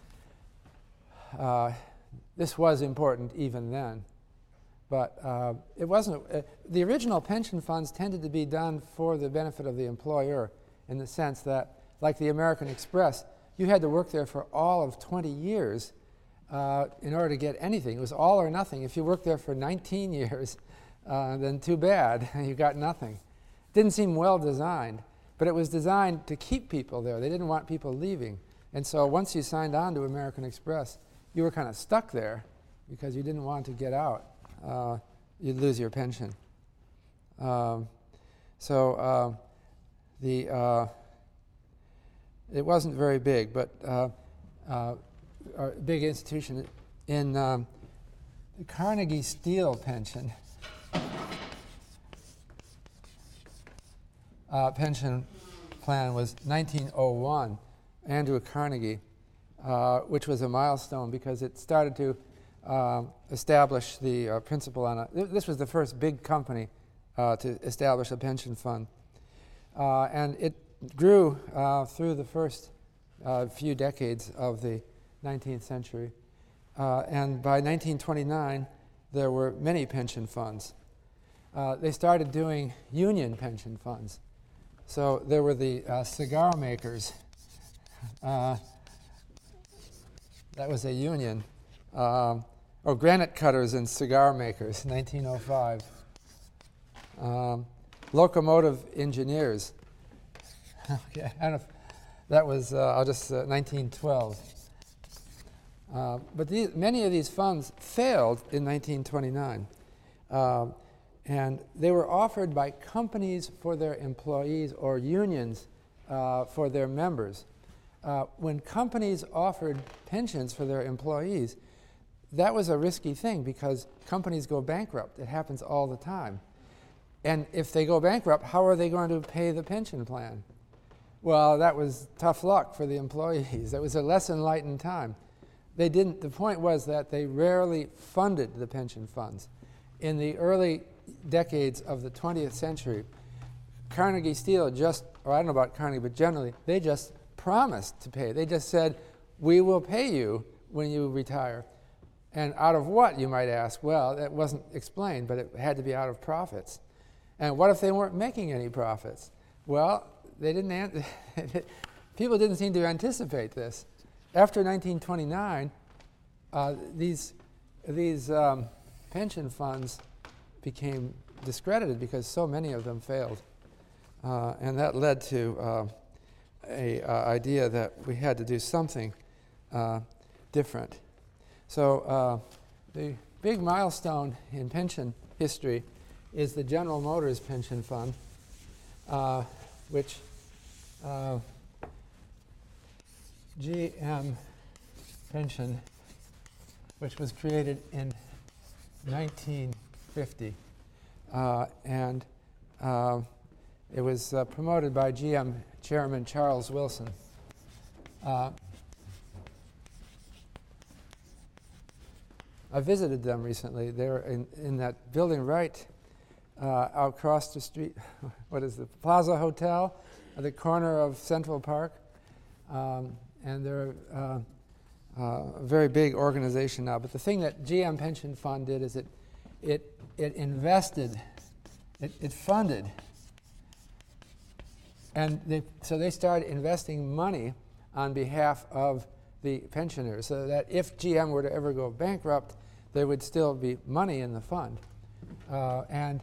Uh, this was important even then. But uh, it wasn't. Uh, the original pension funds tended to be done for the benefit of the employer in the sense that, like the American Express, you had to work there for all of twenty years uh, in order to get anything. It was all or nothing. If you worked there for nineteen years, uh, then too bad, you got nothing. Didn't seem well designed, but it was designed to keep people there. They didn't want people leaving. And so once you signed on to American Express, you were kind of stuck there because you didn't want to get out. Uh, you'd lose your pension. Um, so uh, the uh, it wasn't very big, but uh, uh, a big institution in um, the Carnegie Steel pension uh, pension plan was nineteen oh one. Andrew Carnegie, uh, which was a milestone because it started to Uh, establish the uh, principle on a, th this was the first big company uh, to establish a pension fund. Uh, and it grew uh, through the first uh, few decades of the nineteenth century. Uh, and by nineteen twenty-nine, there were many pension funds. Uh, they started doing union pension funds. So there were the uh, cigar makers. Uh, that was a union. Um, oh, granite cutters and cigar makers, nineteen oh five. Um, locomotive engineers. Okay, I don't know if that was, uh, I'll just, uh, nineteen twelve. Uh, but these, many of these funds failed in nineteen twenty-nine. Um, and they were offered by companies for their employees or unions uh, for their members. Uh, when companies offered pensions for their employees, that was a risky thing because companies go bankrupt. It happens all the time. And if they go bankrupt, how are they going to pay the pension plan? Well, that was tough luck for the employees. That was a less enlightened time. They didn't, the point was that they rarely funded the pension funds. In the early decades of the twentieth century, Carnegie Steel just, or I don't know about Carnegie, but generally, they just promised to pay. They just said, we will pay you when you retire. And out of what, you might ask? Well, that wasn't explained, but it had to be out of profits. And what if they weren't making any profits? Well, they didn't. An people didn't seem to anticipate this. After nineteen twenty-nine, uh, these these um, pension funds became discredited because so many of them failed, uh, and that led to uh, a uh, idea that we had to do something uh, different. So uh, the big milestone in pension history is the General Motors Pension Fund, uh, which uh, G M Pension, which was created in nineteen fifty. Uh, and uh, it was uh, promoted by G M Chairman Charles Wilson. Uh, I visited them recently. They're in, in that building right uh, out across the street. What is the Plaza Hotel at the corner of Central Park? Um, and they're uh, uh, a very big organization now. But the thing that G M Pension Fund did is it it, it invested, it, it funded, and they, so they started investing money on behalf of the pensioners, so that if G M were to ever go bankrupt, there would still be money in the fund, uh, and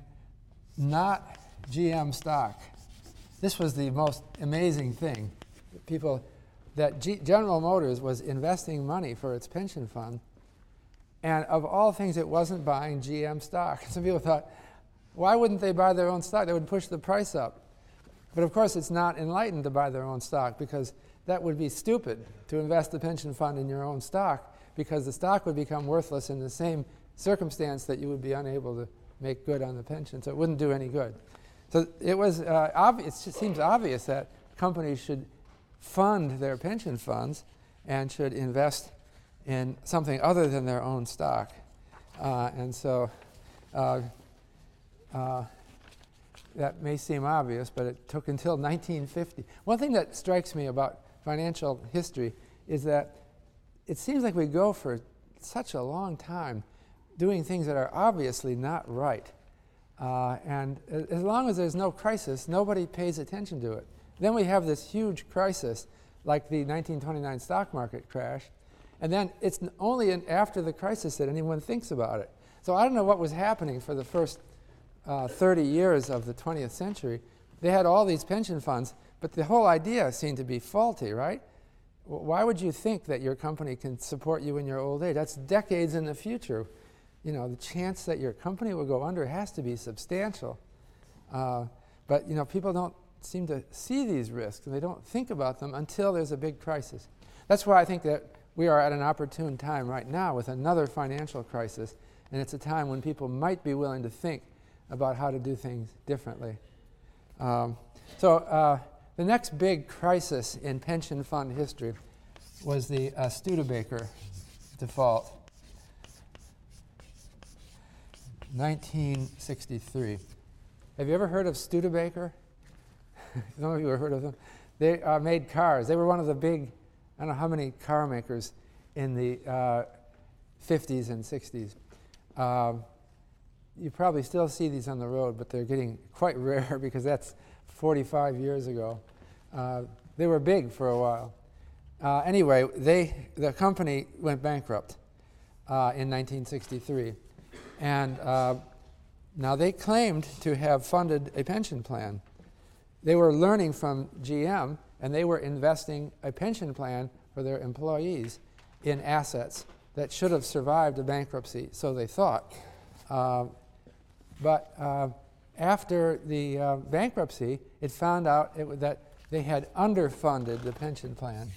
not G M stock. This was the most amazing thing. People, that G General Motors was investing money for its pension fund, and of all things, it wasn't buying G M stock. Some people thought, why wouldn't they buy their own stock? They would push the price up. But of course, it's not enlightened to buy their own stock, because that would be stupid to invest the pension fund in your own stock, because the stock would become worthless in the same circumstance that you would be unable to make good on the pension. So it wouldn't do any good. So it was uh, obvious. It seems obvious that companies should fund their pension funds and should invest in something other than their own stock. Uh, and so uh, uh, that may seem obvious, but it took until nineteen fifty. One thing that strikes me about financial history is that it seems like we go for such a long time doing things that are obviously not right. Uh, and as long as there's no crisis, nobody pays attention to it. Then we have this huge crisis, like the nineteen twenty-nine stock market crash, and then it's only in after the crisis that anyone thinks about it. So I don't know what was happening for the first uh, thirty years of the twentieth century. They had all these pension funds, but the whole idea seemed to be faulty, right? W- why would you think that your company can support you in your old age? That's decades in the future. You know, the chance that your company will go under has to be substantial. Uh, but, you know, people don't seem to see these risks, and they don't think about them until there's a big crisis. That's why I think that we are at an opportune time right now with another financial crisis, and it's a time when people might be willing to think about how to do things differently. Um, so uh, the next big crisis in pension fund history was the uh, Studebaker default. nineteen sixty-three. Have you ever heard of Studebaker? Some of you have heard of them. They uh, made cars. They were one of the big, I don't know how many car makers in the uh, fifties and sixties. Um, you probably still see these on the road, but they're getting quite rare because that's forty-five years ago. Uh, they were big for a while. Uh, anyway, they, the company went bankrupt uh, in nineteen sixty-three. And uh, now they claimed to have funded a pension plan. They were learning from G M, and they were investing a pension plan for their employees in assets that should have survived a bankruptcy, so they thought. Uh, but uh, after the uh, bankruptcy, it found out it w- that they had underfunded the pension plan.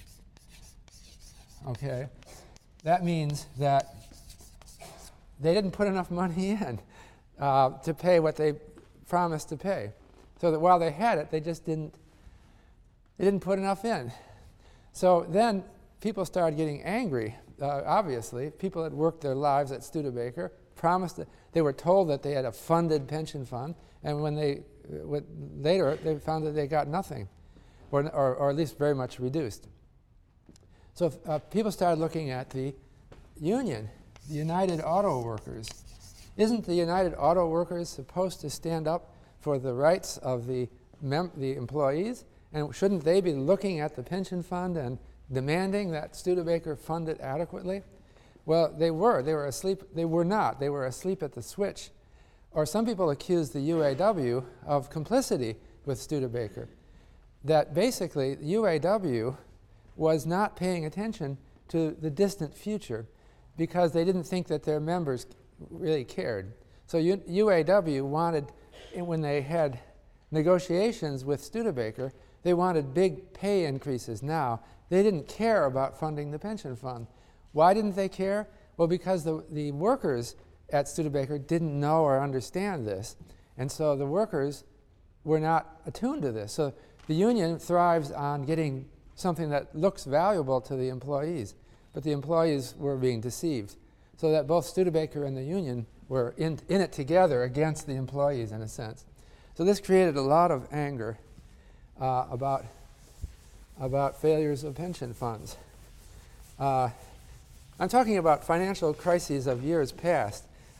Okay? That means that they didn't put enough money in uh, to pay what they promised to pay. So that while they had it, they just didn't, they didn't put enough in. So then people started getting angry, uh, obviously. People had worked their lives at Studebaker, promised that they were told that they had a funded pension fund, and when they, uh, went later, they found that they got nothing, or, or, or at least very much reduced. So uh, people started looking at the union, the United Auto Workers. Isn't the United Auto Workers supposed to stand up for the rights of the, mem- the employees? And shouldn't they be looking at the pension fund and demanding that Studebaker fund it adequately? Well, they were. They were asleep. They were not. They were asleep at the switch. Or some people accused the U A W of complicity with Studebaker. That basically the U A W was not paying attention to the distant future, because they didn't think that their members really cared. So U- UAW wanted, when they had negotiations with Studebaker, they wanted big pay increases now. They didn't care about funding the pension fund. Why didn't they care? Well, because the, the workers at Studebaker didn't know or understand this. And so the workers were not attuned to this. So the union thrives on getting something that looks valuable to the employees. But the employees were being deceived, so that both Studebaker and the union were in, in it together against the employees, in a sense. So this created a lot of anger uh, about, about failures of pension funds. Uh, I'm talking about financial crises of years past.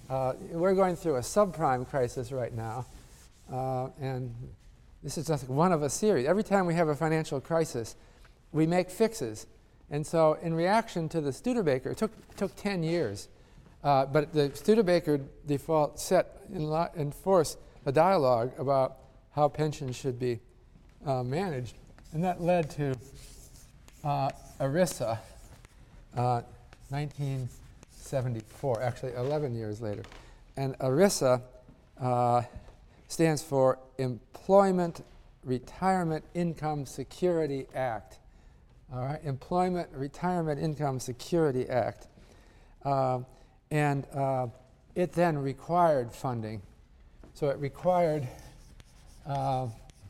Uh, we're going through a subprime crisis right now, uh, and this is just one of a series. Every time we have a financial crisis, we make fixes. And so in reaction to the Studebaker, it took, it took ten years, uh, but the Studebaker default set in, lo- in force a dialogue about how pensions should be uh, managed. And that led to uh, ERISA, uh, nineteen seventy-four, actually eleven years later. And ERISA uh, stands for Employment Retirement Income Security Act. All right, Employment Retirement Income Security Act. Uh, and uh, it then required funding. So it required uh,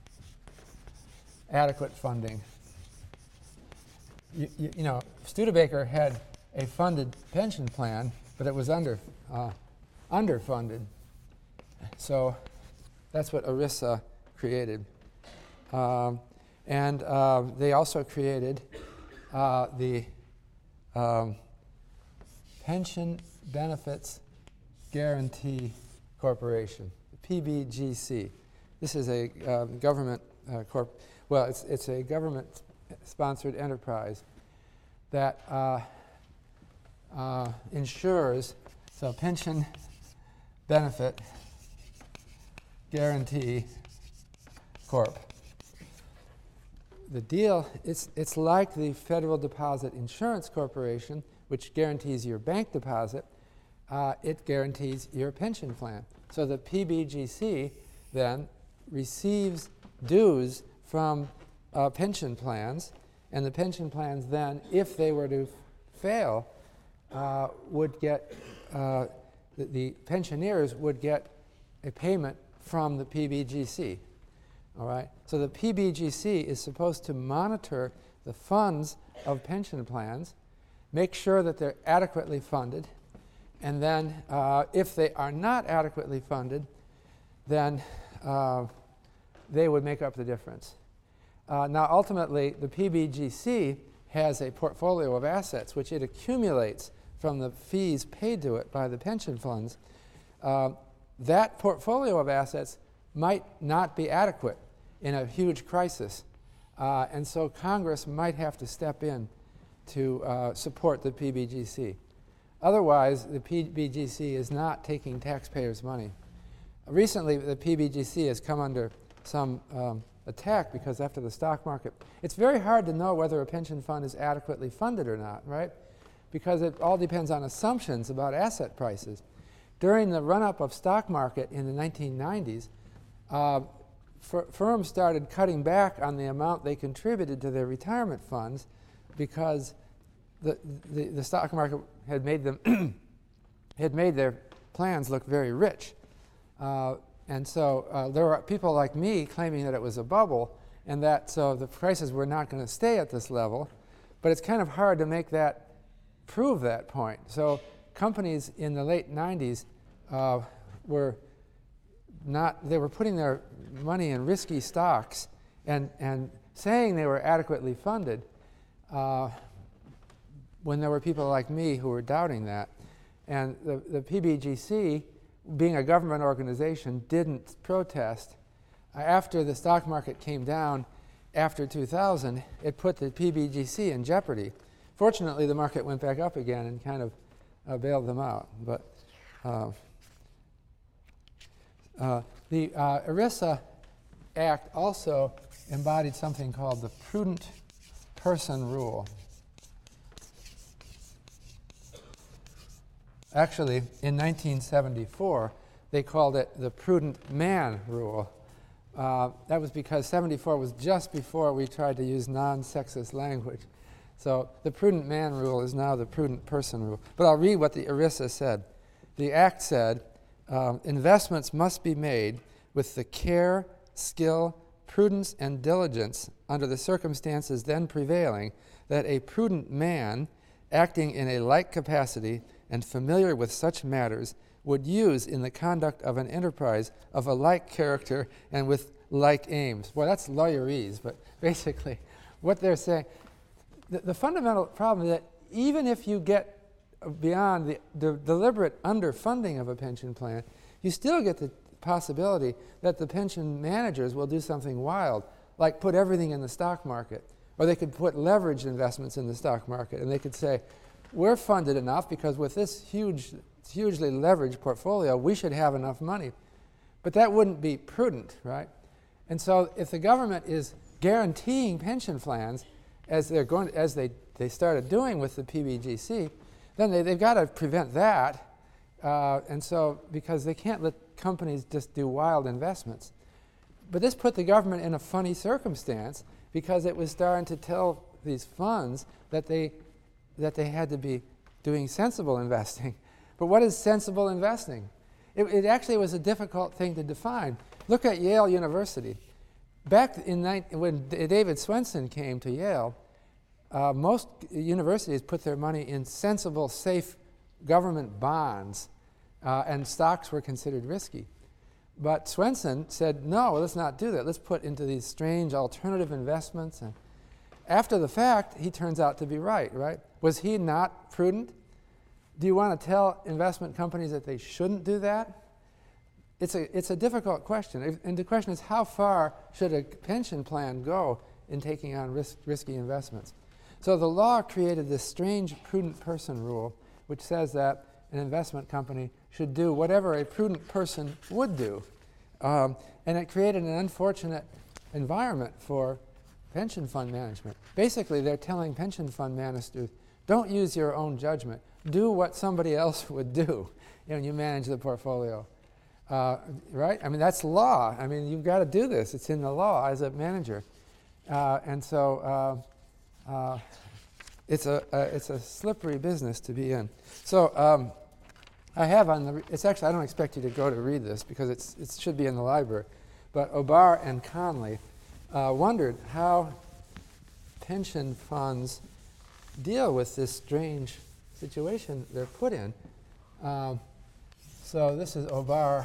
adequate funding. You, you, you know, Studebaker had a funded pension plan, but it was under uh, underfunded. So that's what ERISA created. Um, and uh, they also created uh, the um, Pension Benefits Guarantee Corporation, the P B G C. This is a uh, government uh, corp. Well, it's it's a government-sponsored enterprise that uh, uh, ensures so pension benefit guarantee corp. The deal, it's, it's like the Federal Deposit Insurance Corporation, which guarantees your bank deposit. Uh, it guarantees your pension plan. So the P B G C then receives dues from uh, pension plans, and the pension plans then, if they were to f- fail, uh, would get, uh, the, the pensioners would get a payment from the P B G C. All right? So the P B G C is supposed to monitor the funds of pension plans, make sure that they're adequately funded, and then uh, if they are not adequately funded, then uh, they would make up the difference. Uh, now, ultimately, the P B G C has a portfolio of assets which it accumulates from the fees paid to it by the pension funds. Uh, that portfolio of assets might not be adequate in a huge crisis. Uh, and so Congress might have to step in to uh, support the P B G C. Otherwise, the P B G C is not taking taxpayers' money. Recently, the P B G C has come under some um, attack because after the stock market, it's very hard to know whether a pension fund is adequately funded or not, right? Because it all depends on assumptions about asset prices. During the run-up of stock market in the nineteen nineties, uh, f- firms started cutting back on the amount they contributed to their retirement funds because the, the, the stock market had made them had made their plans look very rich. Uh, and so uh, there were people like me claiming that it was a bubble and that so the prices were not going to stay at this level. But it's kind of hard to make that, prove that point. So companies in the late nineties uh, were not, they were putting their money in risky stocks and, and saying they were adequately funded uh, when there were people like me who were doubting that. And the, the P B G C, being a government organization, didn't protest. Uh, after the stock market came down after two thousand, it put the P B G C in jeopardy. Fortunately, the market went back up again and kind of uh, bailed them out. But uh, uh, the uh, ERISA Act also embodied something called the Prudent Person Rule. Actually, in nineteen seventy-four, they called it the Prudent Man Rule. Uh, that was because seventy-four was just before we tried to use non-sexist language. So the Prudent Man Rule is now the Prudent Person Rule. But I'll read what the ERISA said. The Act said, um, investments must be made with the care, skill, prudence, and diligence under the circumstances then prevailing that a prudent man, acting in a like capacity and familiar with such matters, would use in the conduct of an enterprise of a like character and with like aims. Well, that's lawyerese, but basically what they're saying, the, the fundamental problem is that even if you get beyond the, the deliberate underfunding of a pension plan, you still get the possibility that the pension managers will do something wild, like put everything in the stock market. Or they could put leveraged investments in the stock market, and they could say, we're funded enough because with this huge, hugely leveraged portfolio, we should have enough money. But that wouldn't be prudent, right? And so if the government is guaranteeing pension plans, as they're going, as they, they started doing with the P B G C, then they, they've got to prevent that. Uh, and so, because they can't let companies just do wild investments. But this put the government in a funny circumstance because it was starting to tell these funds that they, that they had to be doing sensible investing. But what is sensible investing? It, it actually was a difficult thing to define. Look at Yale University. Back in when D David Swensen came to Yale, uh, most universities put their money in sensible, safe government bonds, uh, and stocks were considered risky. But Swensen said, no, let's not do that. Let's put into these strange alternative investments. And after the fact, he turns out to be right, right? Was he not prudent? Do you want to tell investment companies that they shouldn't do that? It's a, it's a difficult question. And the question is, how far should a pension plan go in taking on risk, risky investments? So the law created this strange prudent person rule, which says that an investment company should do whatever a prudent person would do. Um, and it created an unfortunate environment for pension fund management. Basically, they're telling pension fund managers, don't use your own judgment. Do what somebody else would do when you manage the portfolio. Uh, right? I mean, that's law. I mean, you've got to do this. It's in the law as a manager. Uh, and so uh, uh, it's, a, uh, it's a slippery business to be in. So um, I have on the, it's actually, I don't expect you to go to read this because it's, it should be in the library. But Obar and Conley uh, wondered how pension funds deal with this strange situation they're put in. Um, so this is Obar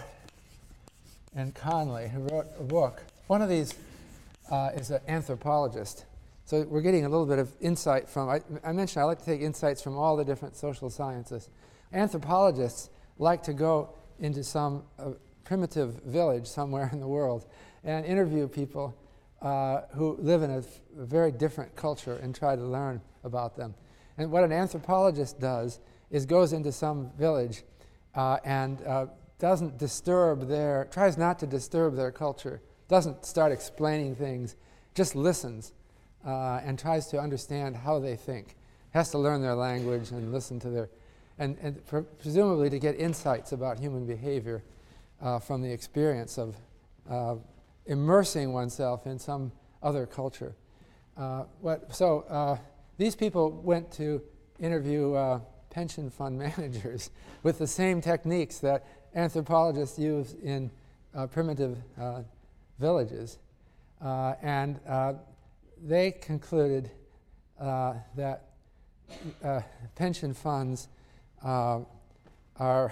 and Conley, who wrote a book. One of these uh, is an anthropologist. So we're getting a little bit of insight from, I, I mentioned I like to take insights from all the different social sciences. Anthropologists like to go into some uh, primitive village somewhere in the world and interview people uh, who live in a, f- a very different culture and try to learn about them. And what an anthropologist does is goes into some village uh, and uh, doesn't disturb their, tries not to disturb their culture, doesn't start explaining things, just listens uh, and tries to understand how they think. Has to learn their language and listen to their, and, and pr- presumably to get insights about human behavior uh, from the experience of uh, immersing oneself in some other culture. Uh, what, so uh, these people went to interview uh, pension fund managers with the same techniques that anthropologists use in uh, primitive uh, villages. Uh, and uh, they concluded uh, that uh, pension funds uh, are,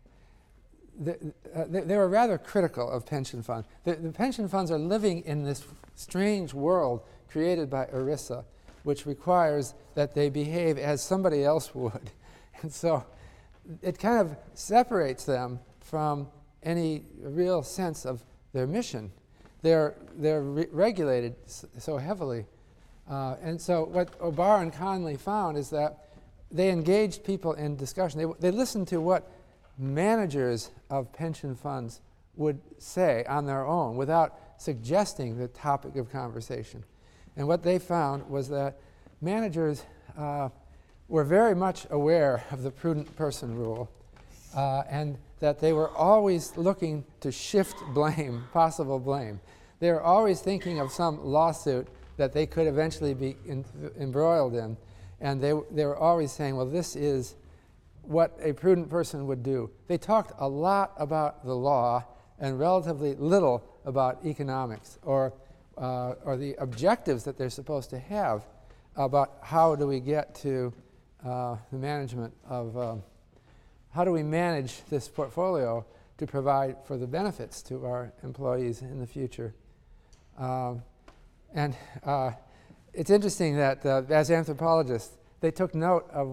th- uh, they, they were rather critical of pension funds. The, the pension funds are living in this strange world created by ERISA, which requires that they behave as somebody else would. And so it kind of separates them from any real sense of their mission. They're, they're re- regulated s- so heavily. Uh, and so what Obar and Conley found is that they engaged people in discussion. They, they listened to what managers of pension funds would say on their own without suggesting the topic of conversation. And what they found was that managers uh, were very much aware of the prudent person rule uh, and that they were always looking to shift blame, possible blame. They were always thinking of some lawsuit that they could eventually be in, embroiled in. And they, they were always saying, well, this is what a prudent person would do. They talked a lot about the law and relatively little about economics or, uh, or the objectives that they're supposed to have about how do we get to uh, the management of, um, how do we manage this portfolio to provide for the benefits to our employees in the future. Um, and uh, it's interesting that uh, as anthropologists, they took note of what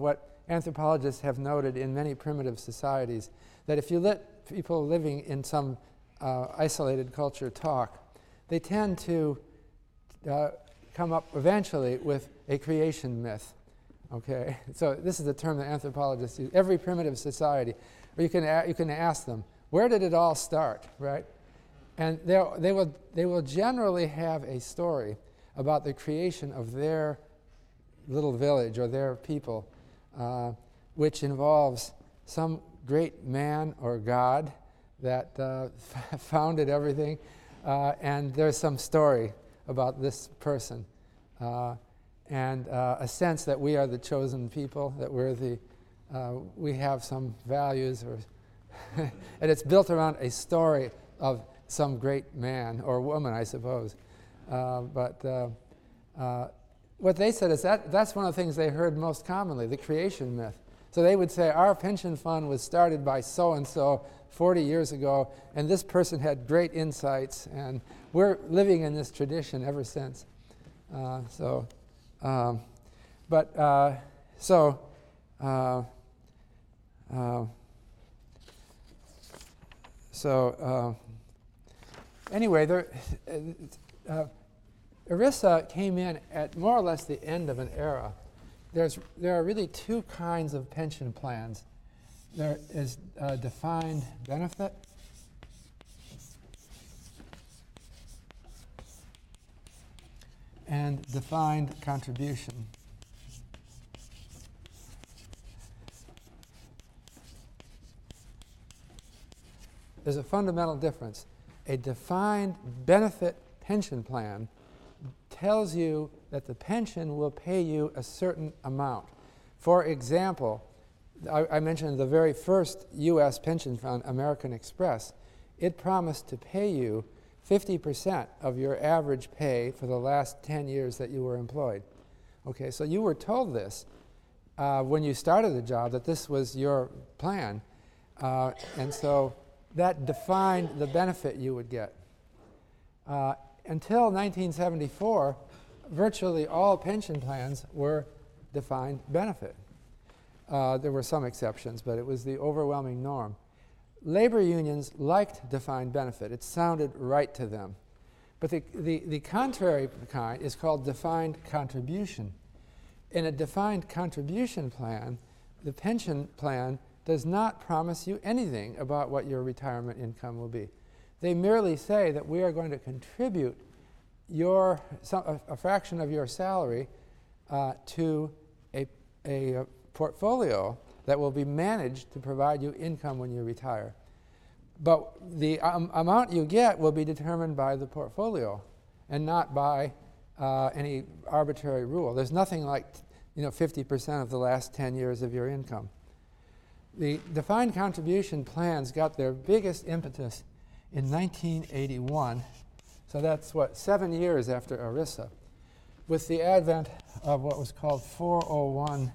anthropologists have noted in many primitive societies that if you let people living in some uh, isolated culture talk, they tend to uh, come up eventually with a creation myth. Okay, so this is a term that anthropologists use. Every primitive society, or you can a- you can ask them, where did it all start, right? And they will they will generally have a story about the creation of their little village or their people, uh, which involves some great man or god that uh, f- founded everything, uh, and there's some story about this person. Uh, and uh, a sense that we are the chosen people, that we're the, uh, we have some values, or and it's built around a story of some great man or woman, I suppose. Uh, but uh, uh, what they said is that that's one of the things they heard most commonly, the creation myth. So they would say, our pension fund was started by so-and-so forty years ago, and this person had great insights, and we're living in this tradition ever since. Uh, so, um, but, uh, so, uh, uh, so, uh, anyway, there, uh, ERISA came in at more or less the end of an era. There's, there are really two kinds of pension plans. There is a defined benefit and defined contribution. There's a fundamental difference. A defined benefit pension plan tells you that the pension will pay you a certain amount. For example, I, I mentioned the very first U S pension fund, American Express. It promised to pay you fifty percent of your average pay for the last ten years that you were employed. Okay, so you were told this uh, when you started the job, that this was your plan. Uh, and so that defined the benefit you would get. Uh, until nineteen seventy-four, virtually all pension plans were defined benefit. Uh, there were some exceptions, but it was the overwhelming norm. Labor unions liked defined benefit. It sounded right to them. But the, the, the contrary kind is called defined contribution. In a defined contribution plan, the pension plan does not promise you anything about what your retirement income will be. They merely say that we are going to contribute your, some, a, a fraction of your salary uh, to a, a, a portfolio that will be managed to provide you income when you retire. But the um, amount you get will be determined by the portfolio and not by uh, any arbitrary rule. There's nothing like you know, fifty percent of the last ten years of your income. The defined contribution plans got their biggest impetus in nineteen eighty-one, so that's what, seven years after ERISA, with the advent of what was called four oh one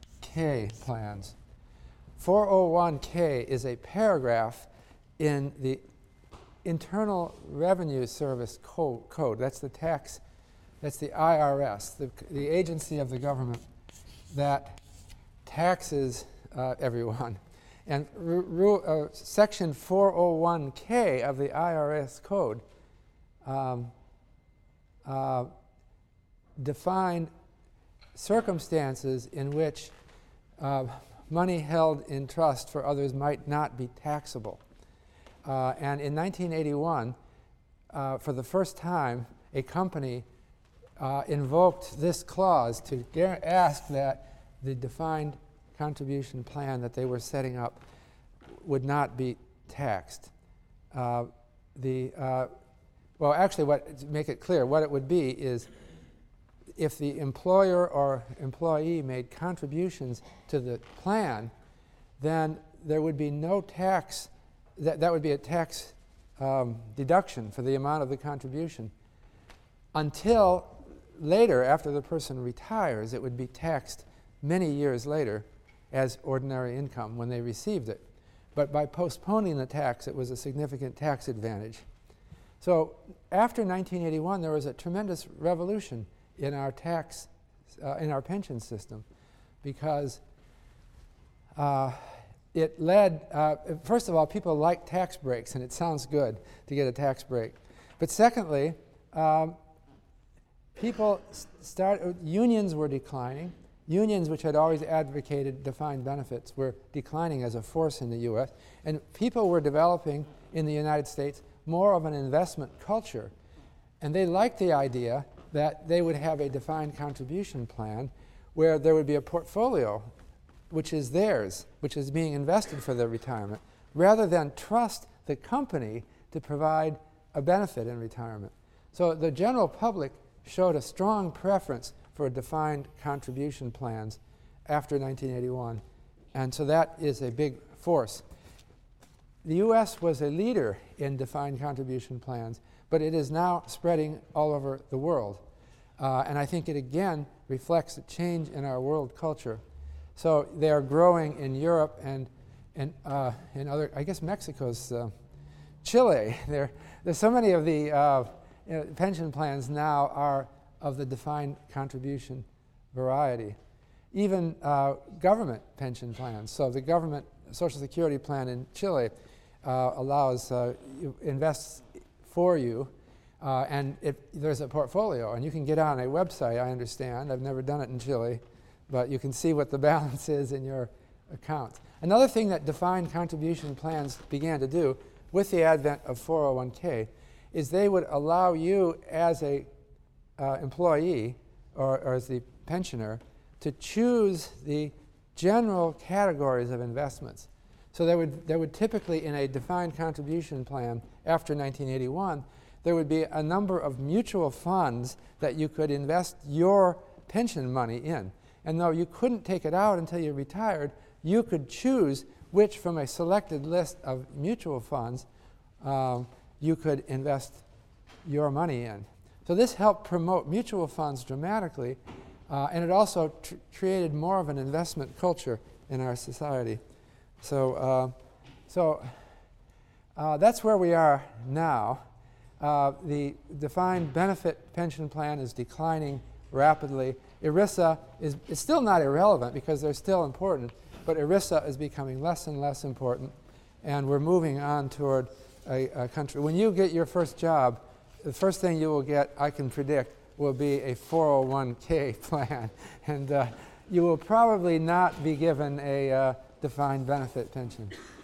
K plans. four oh one K is a paragraph in the Internal Revenue Service co- Code. That's the tax, that's the I R S, the, the agency of the government that taxes uh, everyone. And ru- ru- uh, section four oh one K of the I R S code um, uh, defined circumstances in which uh, money held in trust for others might not be taxable. Uh, and in nineteen eighty-one, uh, for the first time, a company uh, invoked this clause to gar- ask that the defined contribution plan that they were setting up would not be taxed. Uh, the, uh, well, actually, what, to make it clear, what it would be is if the employer or employee made contributions to the plan, then there would be no tax. That, that would be a tax um, deduction for the amount of the contribution. Until later, after the person retires, it would be taxed many years later as ordinary income when they received it. But by postponing the tax, it was a significant tax advantage. So after nineteen eighty-one, there was a tremendous revolution in our tax, uh, in our pension system, because uh, it led, uh, first of all, people like tax breaks, and it sounds good to get a tax break. But secondly, um, people start, unions were declining. Unions, which had always advocated defined benefits, were declining as a force in the U S, and people were developing in the United States more of an investment culture. And they liked the idea that they would have a defined contribution plan where there would be a portfolio which is theirs, which is being invested for their retirement, rather than trust the company to provide a benefit in retirement. So the general public showed a strong preference for defined contribution plans after nineteen eighty-one, and so that is a big force. The U S was a leader in defined contribution plans, but it is now spreading all over the world. Uh, and I think it again reflects a change in our world culture. So they are growing in Europe and, and uh, in other, I guess Mexico's, uh, Chile. There, there's so many of the uh, you know, pension plans now are of the defined contribution variety. Even uh, government pension plans. So the government Social Security plan in Chile uh, allows, uh, you invests for you, uh, and it, there's a portfolio, and you can get on a website, I understand. I've never done it in Chile, but you can see what the balance is in your account. Another thing that defined contribution plans began to do with the advent of four oh one K is they would allow you as a uh, employee or, or as the pensioner to choose the general categories of investments. So there would, there would typically, in a defined contribution plan after nineteen eighty-one, there would be a number of mutual funds that you could invest your pension money in. And though you couldn't take it out until you retired, you could choose which from a selected list of mutual funds um, you could invest your money in. So this helped promote mutual funds dramatically, uh, and it also tr created more of an investment culture in our society. So, uh, so uh, that's where we are now. Uh, the defined benefit pension plan is declining rapidly. ERISA is, is still not irrelevant because they're still important, but ERISA is becoming less and less important, and we're moving on toward a, a country. When you get your first job, the first thing you will get, I can predict, will be a four oh one K plan, and uh, you will probably not be given a uh, defined benefit pension.